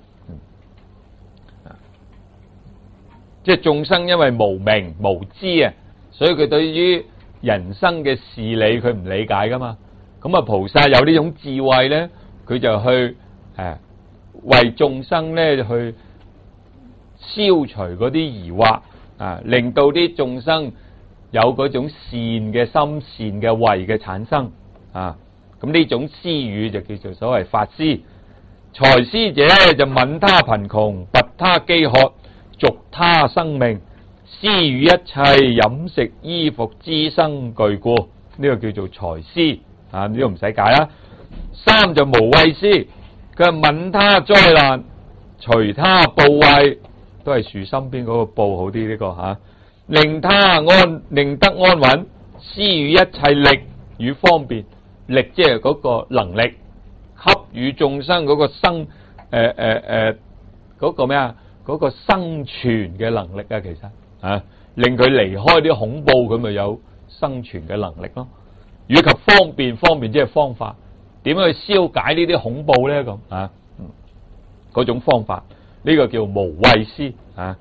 即係眾生因為無明無知啊，所以佢對於人生嘅事理佢唔理解噶嘛。咁啊，菩薩有呢種智慧咧，佢就去誒為眾生咧去消除嗰啲疑惑啊，令到啲眾生有嗰種善嘅心、善嘅慧嘅產生啊。咁呢種施語就叫做所謂法施。財施者就憫他貧窮，拔他飢渴，續他生命，施予一切飲食衣服資生具故，呢個叫做財施啊，呢個唔使解啦。三就無畏施，佢係憫他災難， 隨他部位，都係樹心邊嗰個部好啲呢、這個吓、啊，令他安，令得安穩，施予一切力與方便，力即係嗰個能力，給予眾生嗰個生誒誒誒嗰個咩啊？嗰、那個生存嘅能力啊，其實啊，令佢離開啲恐怖，佢咪有生存嘅能力咯。以及方便，方便即係方法，點樣去消解呢啲恐怖咧？咁啊，嗰種方法，呢、這個叫無畏施啊。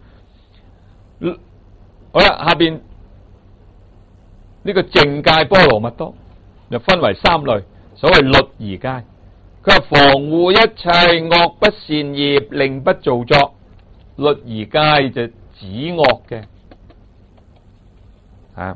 好啦，下邊呢、這個淨戒波羅蜜多就分為三類，所謂律儀戒，佢係防護一切惡不善業，令不造作。律儀戒就止惡嘅啊。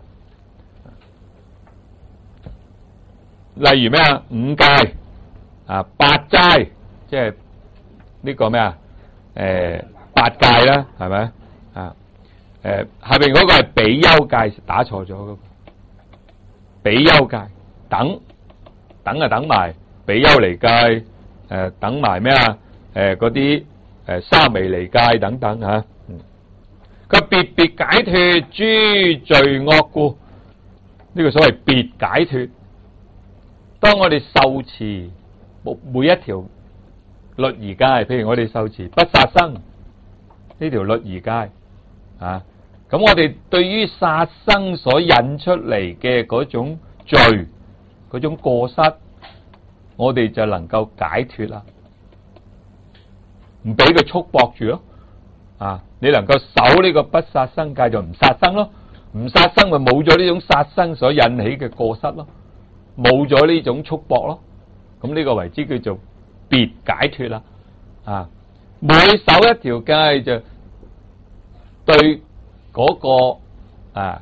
例如咩啊？五戒啊，八齋，即係呢個咩啊？誒、呃，八戒啦，係咪啊？誒、呃，下邊嗰個係比丘戒，打錯咗嗰個比丘戒，等等啊，等埋比丘尼戒，誒、呃，等埋咩啊？誒，嗰啲誒沙彌尼戒等等吓。佢別別解脫諸罪惡故，呢、這個所謂別解脫。當我哋受持每一條律儀戒，譬如我哋受持不殺生呢條律儀戒啊，咁我哋對於殺生所引出嚟嘅嗰種罪、嗰種過失，我哋就能夠解脫啦，唔俾佢束縛住咯。啊，你能夠守呢個不殺生戒就唔殺生咯，唔殺生咪冇咗呢種殺生所引起嘅過失咯。冇咗呢種束縛咯，咁呢個為之叫做別解脫啦。啊，每守一條戒就對嗰、嗰個啊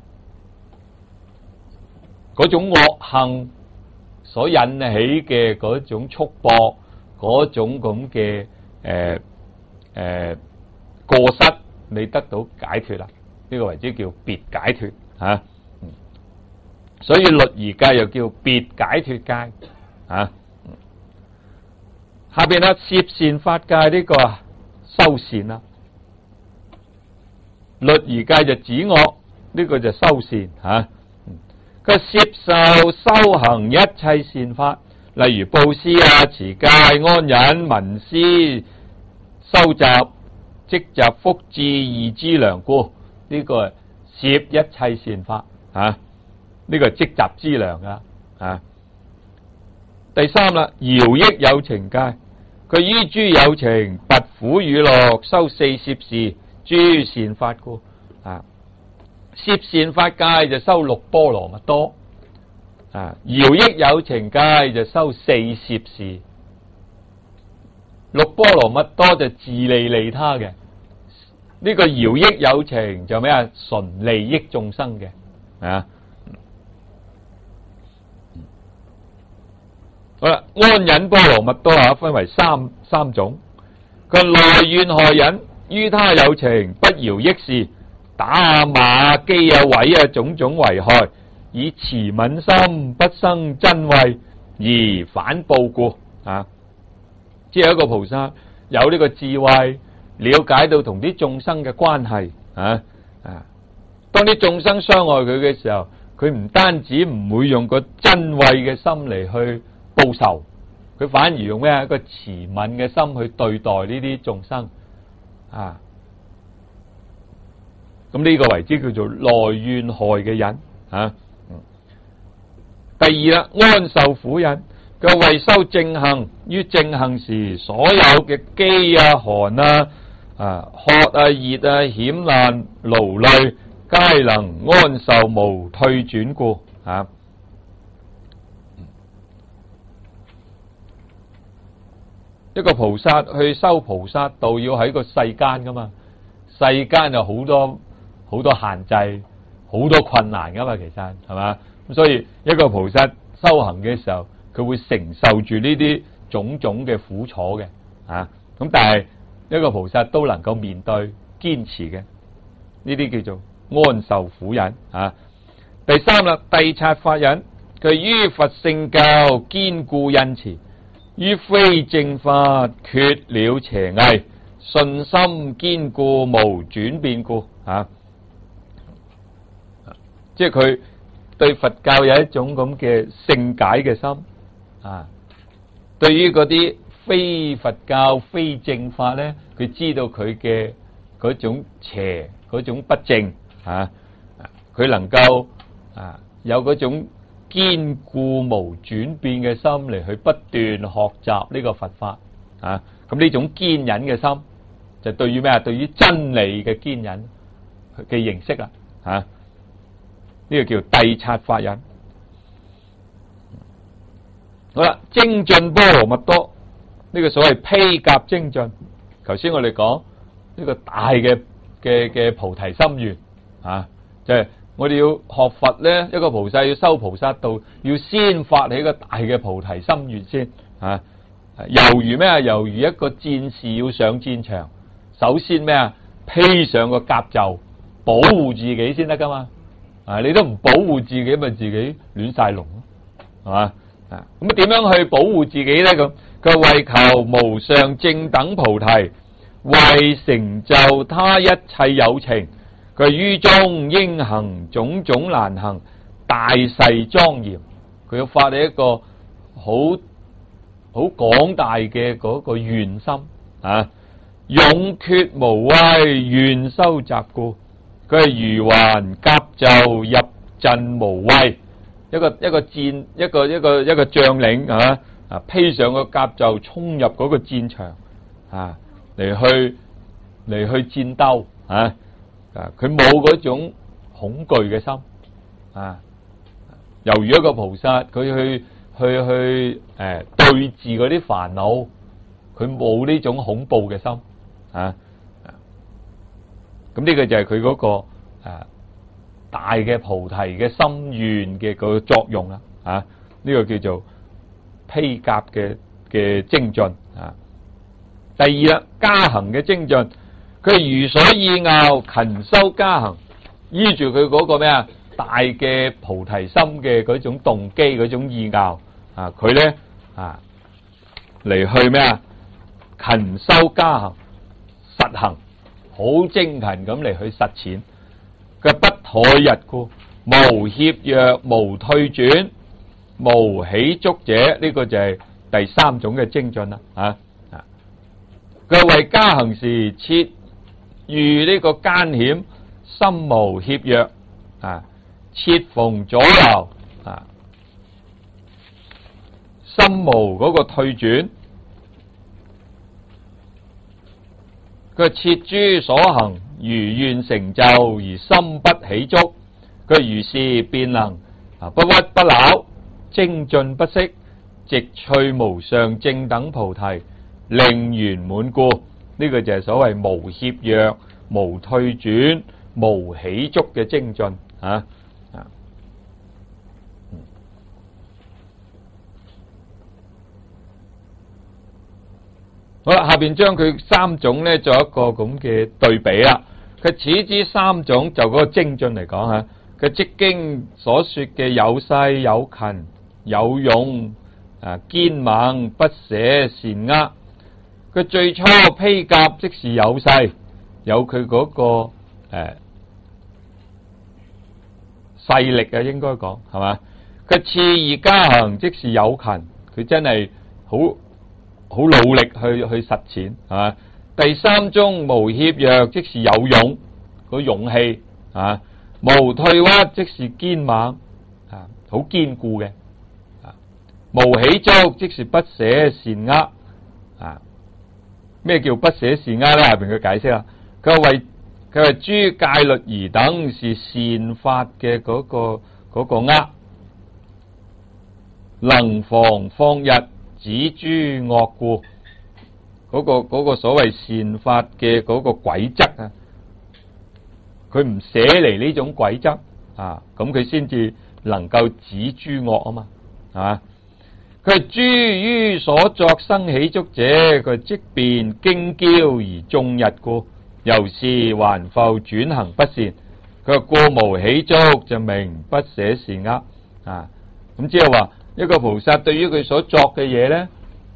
嗰種惡行所引起嘅嗰種束縛，嗰種咁嘅誒誒過失，你得到解脫啦。呢、呢個為之叫別解脫吓。所以律儀戒又叫別解脫戒啊。下邊啦，攝善法戒呢個修善啦，律儀戒就止惡，呢個就修善吓。佢攝受修行一切善法，例如布施啊、持戒、安忍、聞思、收集、積集、福智二資糧故，呢個攝一切善法啊。呢、這個積集資糧啊！啊，第三啦，饒益有情戒，佢於諸有情拔苦與樂，修四攝事諸善法故啊。攝善法戒就修六波羅蜜多啊，饒益有情戒就修四攝事。六波羅蜜多就自利利他嘅，呢、這個饒益有情就咩啊？純利益眾生嘅啊。好啦，安忍波羅蜜多啊，分為三三種。佢內怨害忍，於他有情不饒益事，打啊罵譏啊毀啊種種危害，以慈憫心不生瞋恚而反報故啊！即係一個菩薩有呢個智慧，了解到同啲眾生嘅關係啊啊！當啲眾生傷害佢嘅時候，佢唔單止唔會用個瞋恚嘅心嚟去報仇，佢反而用咩一個慈憫嘅心去對待呢啲眾生啊！咁呢個為之叫做內怨害嘅忍啊。第二啦，安受苦忍，佢為修正行，於正行時所有嘅飢啊、寒啊、啊渴啊、熱啊、險難、勞累，皆能安受無退轉故啊。一個菩薩去修菩薩道，要喺個世間噶嘛，世間有好多好多限制，好多困難噶嘛，其實係嘛，咁所以一個菩薩修行嘅時候，佢會承受住呢啲種種嘅苦楚嘅啊。咁但係一個菩薩都能夠面對堅持嘅，呢啲叫做安受苦忍啊。第三啦，諦察法忍，佢於佛聖教堅固恩慈。 於非正法缺了邪偽，信心堅固無轉變故啊！即係佢對佛教有一種咁嘅聖解嘅心啊。對於嗰啲非佛教非正法咧，佢知道佢嘅嗰種邪嗰種不正啊，佢能夠啊有嗰種堅固無轉變嘅心嚟去不斷學習呢個佛法啊。咁呢種堅忍嘅心就對於咩啊？對於真理嘅堅忍嘅認識啦啊，呢個叫諦察法忍。好啦，精進波羅蜜多，呢個所謂披甲精進。頭先我哋講呢個大嘅嘅嘅菩提心願啊，就係我哋要學佛咧，一個菩薩要修菩薩道，要先發起一個大嘅菩提心願先啊。猶如咩啊？猶如一個戰士要上戰場，首先咩啊？披上個甲胄，保護自己先得噶嘛。啊，你都唔保護自己，咪自己亂晒龍咯，係嘛？啊，咁啊點樣去保護自己咧？咁佢為求無上正等菩提，為成就他一切有情，佢於中應行種種難行大誓莊嚴。佢要發起一個好好廣大嘅嗰個願心啊！勇決無畏願修習故，佢係如環甲胄入陣無畏。一個一個戰一個一個一個將領啊啊，披上個甲胄衝入嗰個戰場啊，嚟去嚟去戰鬥啊啊！佢冇嗰種恐懼嘅心啊，猶如一個菩薩，佢去去去誒、呃、對治嗰啲煩惱，佢冇呢種恐怖嘅心啊。咁呢個就係佢嗰個誒。啊大嘅菩提嘅心願嘅個作用啦，啊，呢、這個叫做披甲嘅嘅精進啊。第二啦，加行嘅精進，佢係如所意拗，勤修加行，依住佢嗰個咩啊大嘅菩提心嘅嗰種動機嗰種意拗啊，佢咧啊嚟去咩啊勤修加行，實行好精勤咁嚟去實踐。佢不怠逸故，無怯弱，無退轉，無起足者，呢、這個就係第三種嘅精進啦。啊啊！佢為加行時切遇呢個艱險，心無怯弱啊，切逢阻撓啊，心無嗰個退轉。佢切諸所行，如願成就而心不起足，佢如是便能啊不屈不撓，精進不息，直趣無上正等菩提，令圓滿故。呢、這個就係所謂無怯弱、無退轉、無起足嘅精進啊！啊，好啦，下邊將佢三種咧做一個咁嘅對比啦。佢此之三種就嗰個精進嚟講吓，佢即經所說嘅有勢、有勤、有勇啊，堅猛不捨善厄。佢最初披甲即是有勢，有佢嗰、那個誒、呃、勢力啊，應該講係嘛。佢次而加行即是有勤，佢真係好好努力去去實踐係嘛。第三種無怯弱，即是有勇，個勇氣啊，無退屈，即是堅猛啊，好堅固嘅啊，無起足，即是不捨善厄啊。咩叫不捨善厄咧？下邊佢解釋啦，佢話為佢話諸戒律儀等是善法嘅嗰、那個嗰、那個厄，能防放逸，止諸惡故。嗰、那個嗰、那個所謂善法嘅嗰個軌則啊，佢唔捨離呢種軌則啊，咁佢先至能夠止諸惡啊嘛，係嘛？佢係諸於所作生起足者，佢即便經驕而縱逸故，由是還復轉行不善。佢話故無起足就名不捨善厄啊。咁即係話一個菩薩對於佢所作嘅嘢咧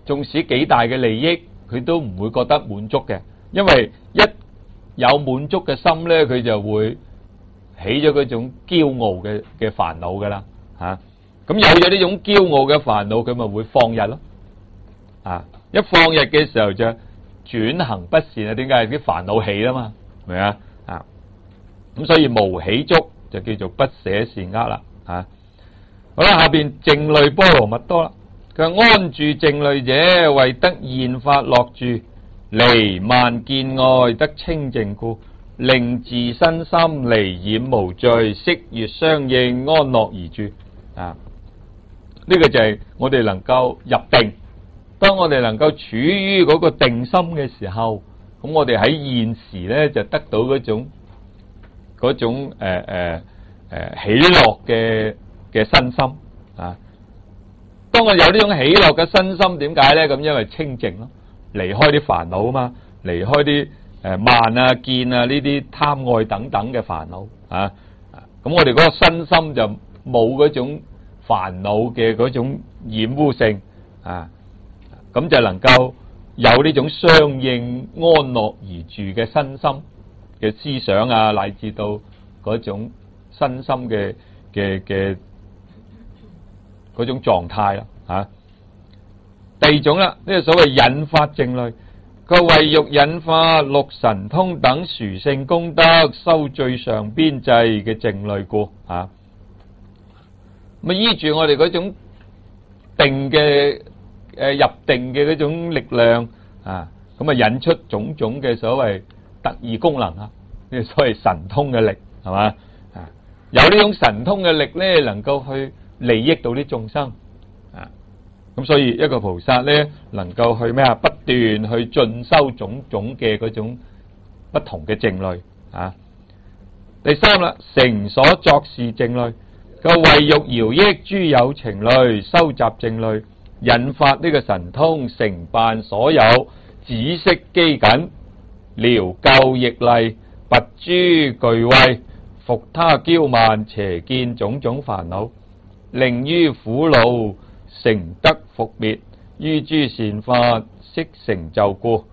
縱使幾大嘅利益，佢都唔會覺得滿足嘅，因為一有滿足嘅心咧，佢就會起咗嗰種驕傲嘅嘅煩惱噶啦嚇。咁有咗呢種驕傲嘅煩惱，佢咪會放逸咯啊！一放逸嘅時候就轉行不善啊！點解？啲煩惱起啦嘛，係咪啊？啊咁所以無喜足就叫做不捨善惡啦啊！好啦，下邊靜慮波羅蜜多啦。佢安住靜慮者，為得現法樂住，離慢見愛，得清淨故，令自身心離染無罪，色悅相應，安樂而住啊！呢個就係我哋能夠入定。當我哋能夠處於嗰個定心嘅時候，咁我哋喺現時咧就得到嗰種嗰種誒誒誒喜樂嘅嘅身心啊！當我有呢種喜樂嘅身心，點解咧？咁因為清淨咯，離開啲煩惱啊嘛，離開啲誒慢啊、見啊呢啲貪愛等等嘅煩惱啊！咁我哋嗰個身心就冇嗰種煩惱嘅嗰種染污性啊！咁就能夠有呢種相應安樂而住嘅身心嘅思想啊，乃至到嗰種身心嘅嘅嘅嗰種狀態啦嚇。第二種啦，呢個所謂引發靜慮，佢為欲引發六神通等殊勝功德，修最上邊際嘅靜慮故嚇。咁啊，依住我哋嗰種定嘅。誒入定嘅嗰種力量啊，咁啊引出種種嘅所謂特異功能啊，呢個所謂神通嘅力係嘛啊？有呢種神通嘅力咧，能夠去利益到啲眾生啊。咁所以一個菩薩咧，能夠去咩啊？不斷去進修種種嘅嗰種不同嘅靜慮啊。第三啦，成所作事靜慮，個為欲饒益諸有情類，收集靜慮。引發呢個神通，成辦所有止息機緊，療救逆勵，拔諸懼畏，伏他驕慢邪見種種煩惱，令於苦惱成得伏滅，於諸善法悉成就故。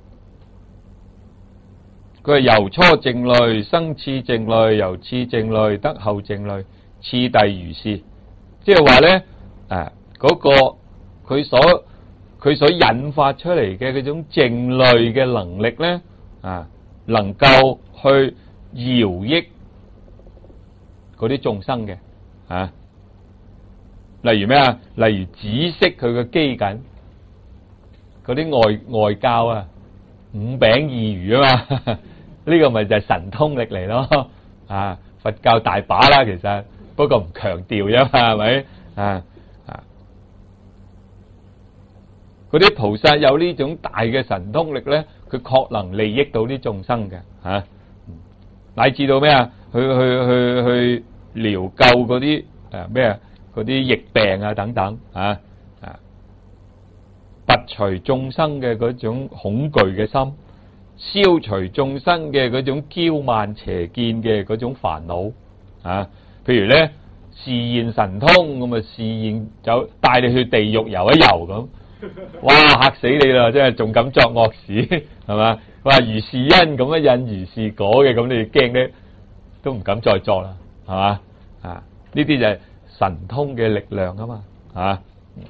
佢係由初靜慮生次靜慮，由次靜慮得後靜慮，次第如是。即係話咧，誒嗰個。佢所佢所引發出嚟嘅嗰種靜慮嘅能力咧，啊，能夠去饒益嗰啲眾生嘅，啊，例如咩啊？例如止息佢嘅機緊，嗰啲外外教啊，五餅二魚啊嘛，呢個咪就係神通力嚟咯，啊，佛教大把啦，其實不過唔強調啫嘛，係咪啊？嗰啲菩薩有呢種大嘅神通力咧，佢確能利益到啲眾生嘅嚇，乃至到咩啊？去去去去療救嗰啲誒咩啊？嗰啲疫病啊等等啊啊，拔除眾生嘅嗰種恐懼嘅心，消除眾生嘅嗰種驕慢邪見嘅嗰種煩惱啊。譬如咧示現神通咁啊，示現就帶你去地獄遊一遊咁。哇！嚇死你啦，真係仲敢作惡事係嘛？話如是因咁樣引如是果嘅，咁你驚咧都唔敢再作啦，係嘛？啊！呢啲就係神通嘅力量啊嘛，啊！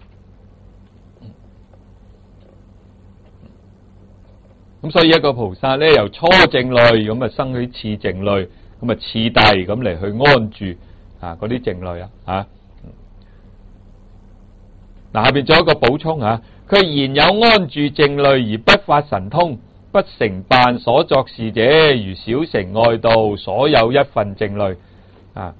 咁所以一個菩薩咧，由初靜慮咁啊生起次靜慮，咁啊次第咁嚟去安住啊嗰啲靜慮啊，啊！嗱，下邊仲有一個補充啊，佢言有安住靜慮而不發神通，不成辦所作事者，如小乘外道所有一分靜慮啊。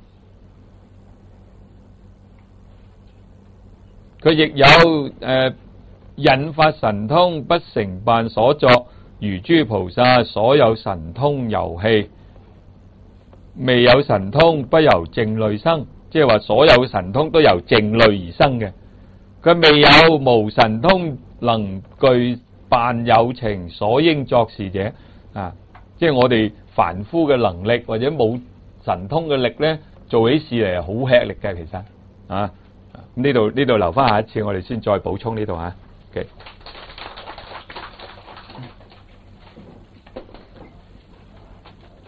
佢亦有誒、呃、引發神通，不成辦所作，如諸菩薩所有神通遊戲，未有神通不由靜慮生，即係話所有神通都由靜慮而生嘅。佢未有無神通能具辦有情所應作事者啊，即係我哋凡夫嘅能力或者冇神通嘅力咧，做起事嚟係好吃力嘅，其實啊，呢度呢度留翻下一次，我哋先再補充呢度吓。 OK。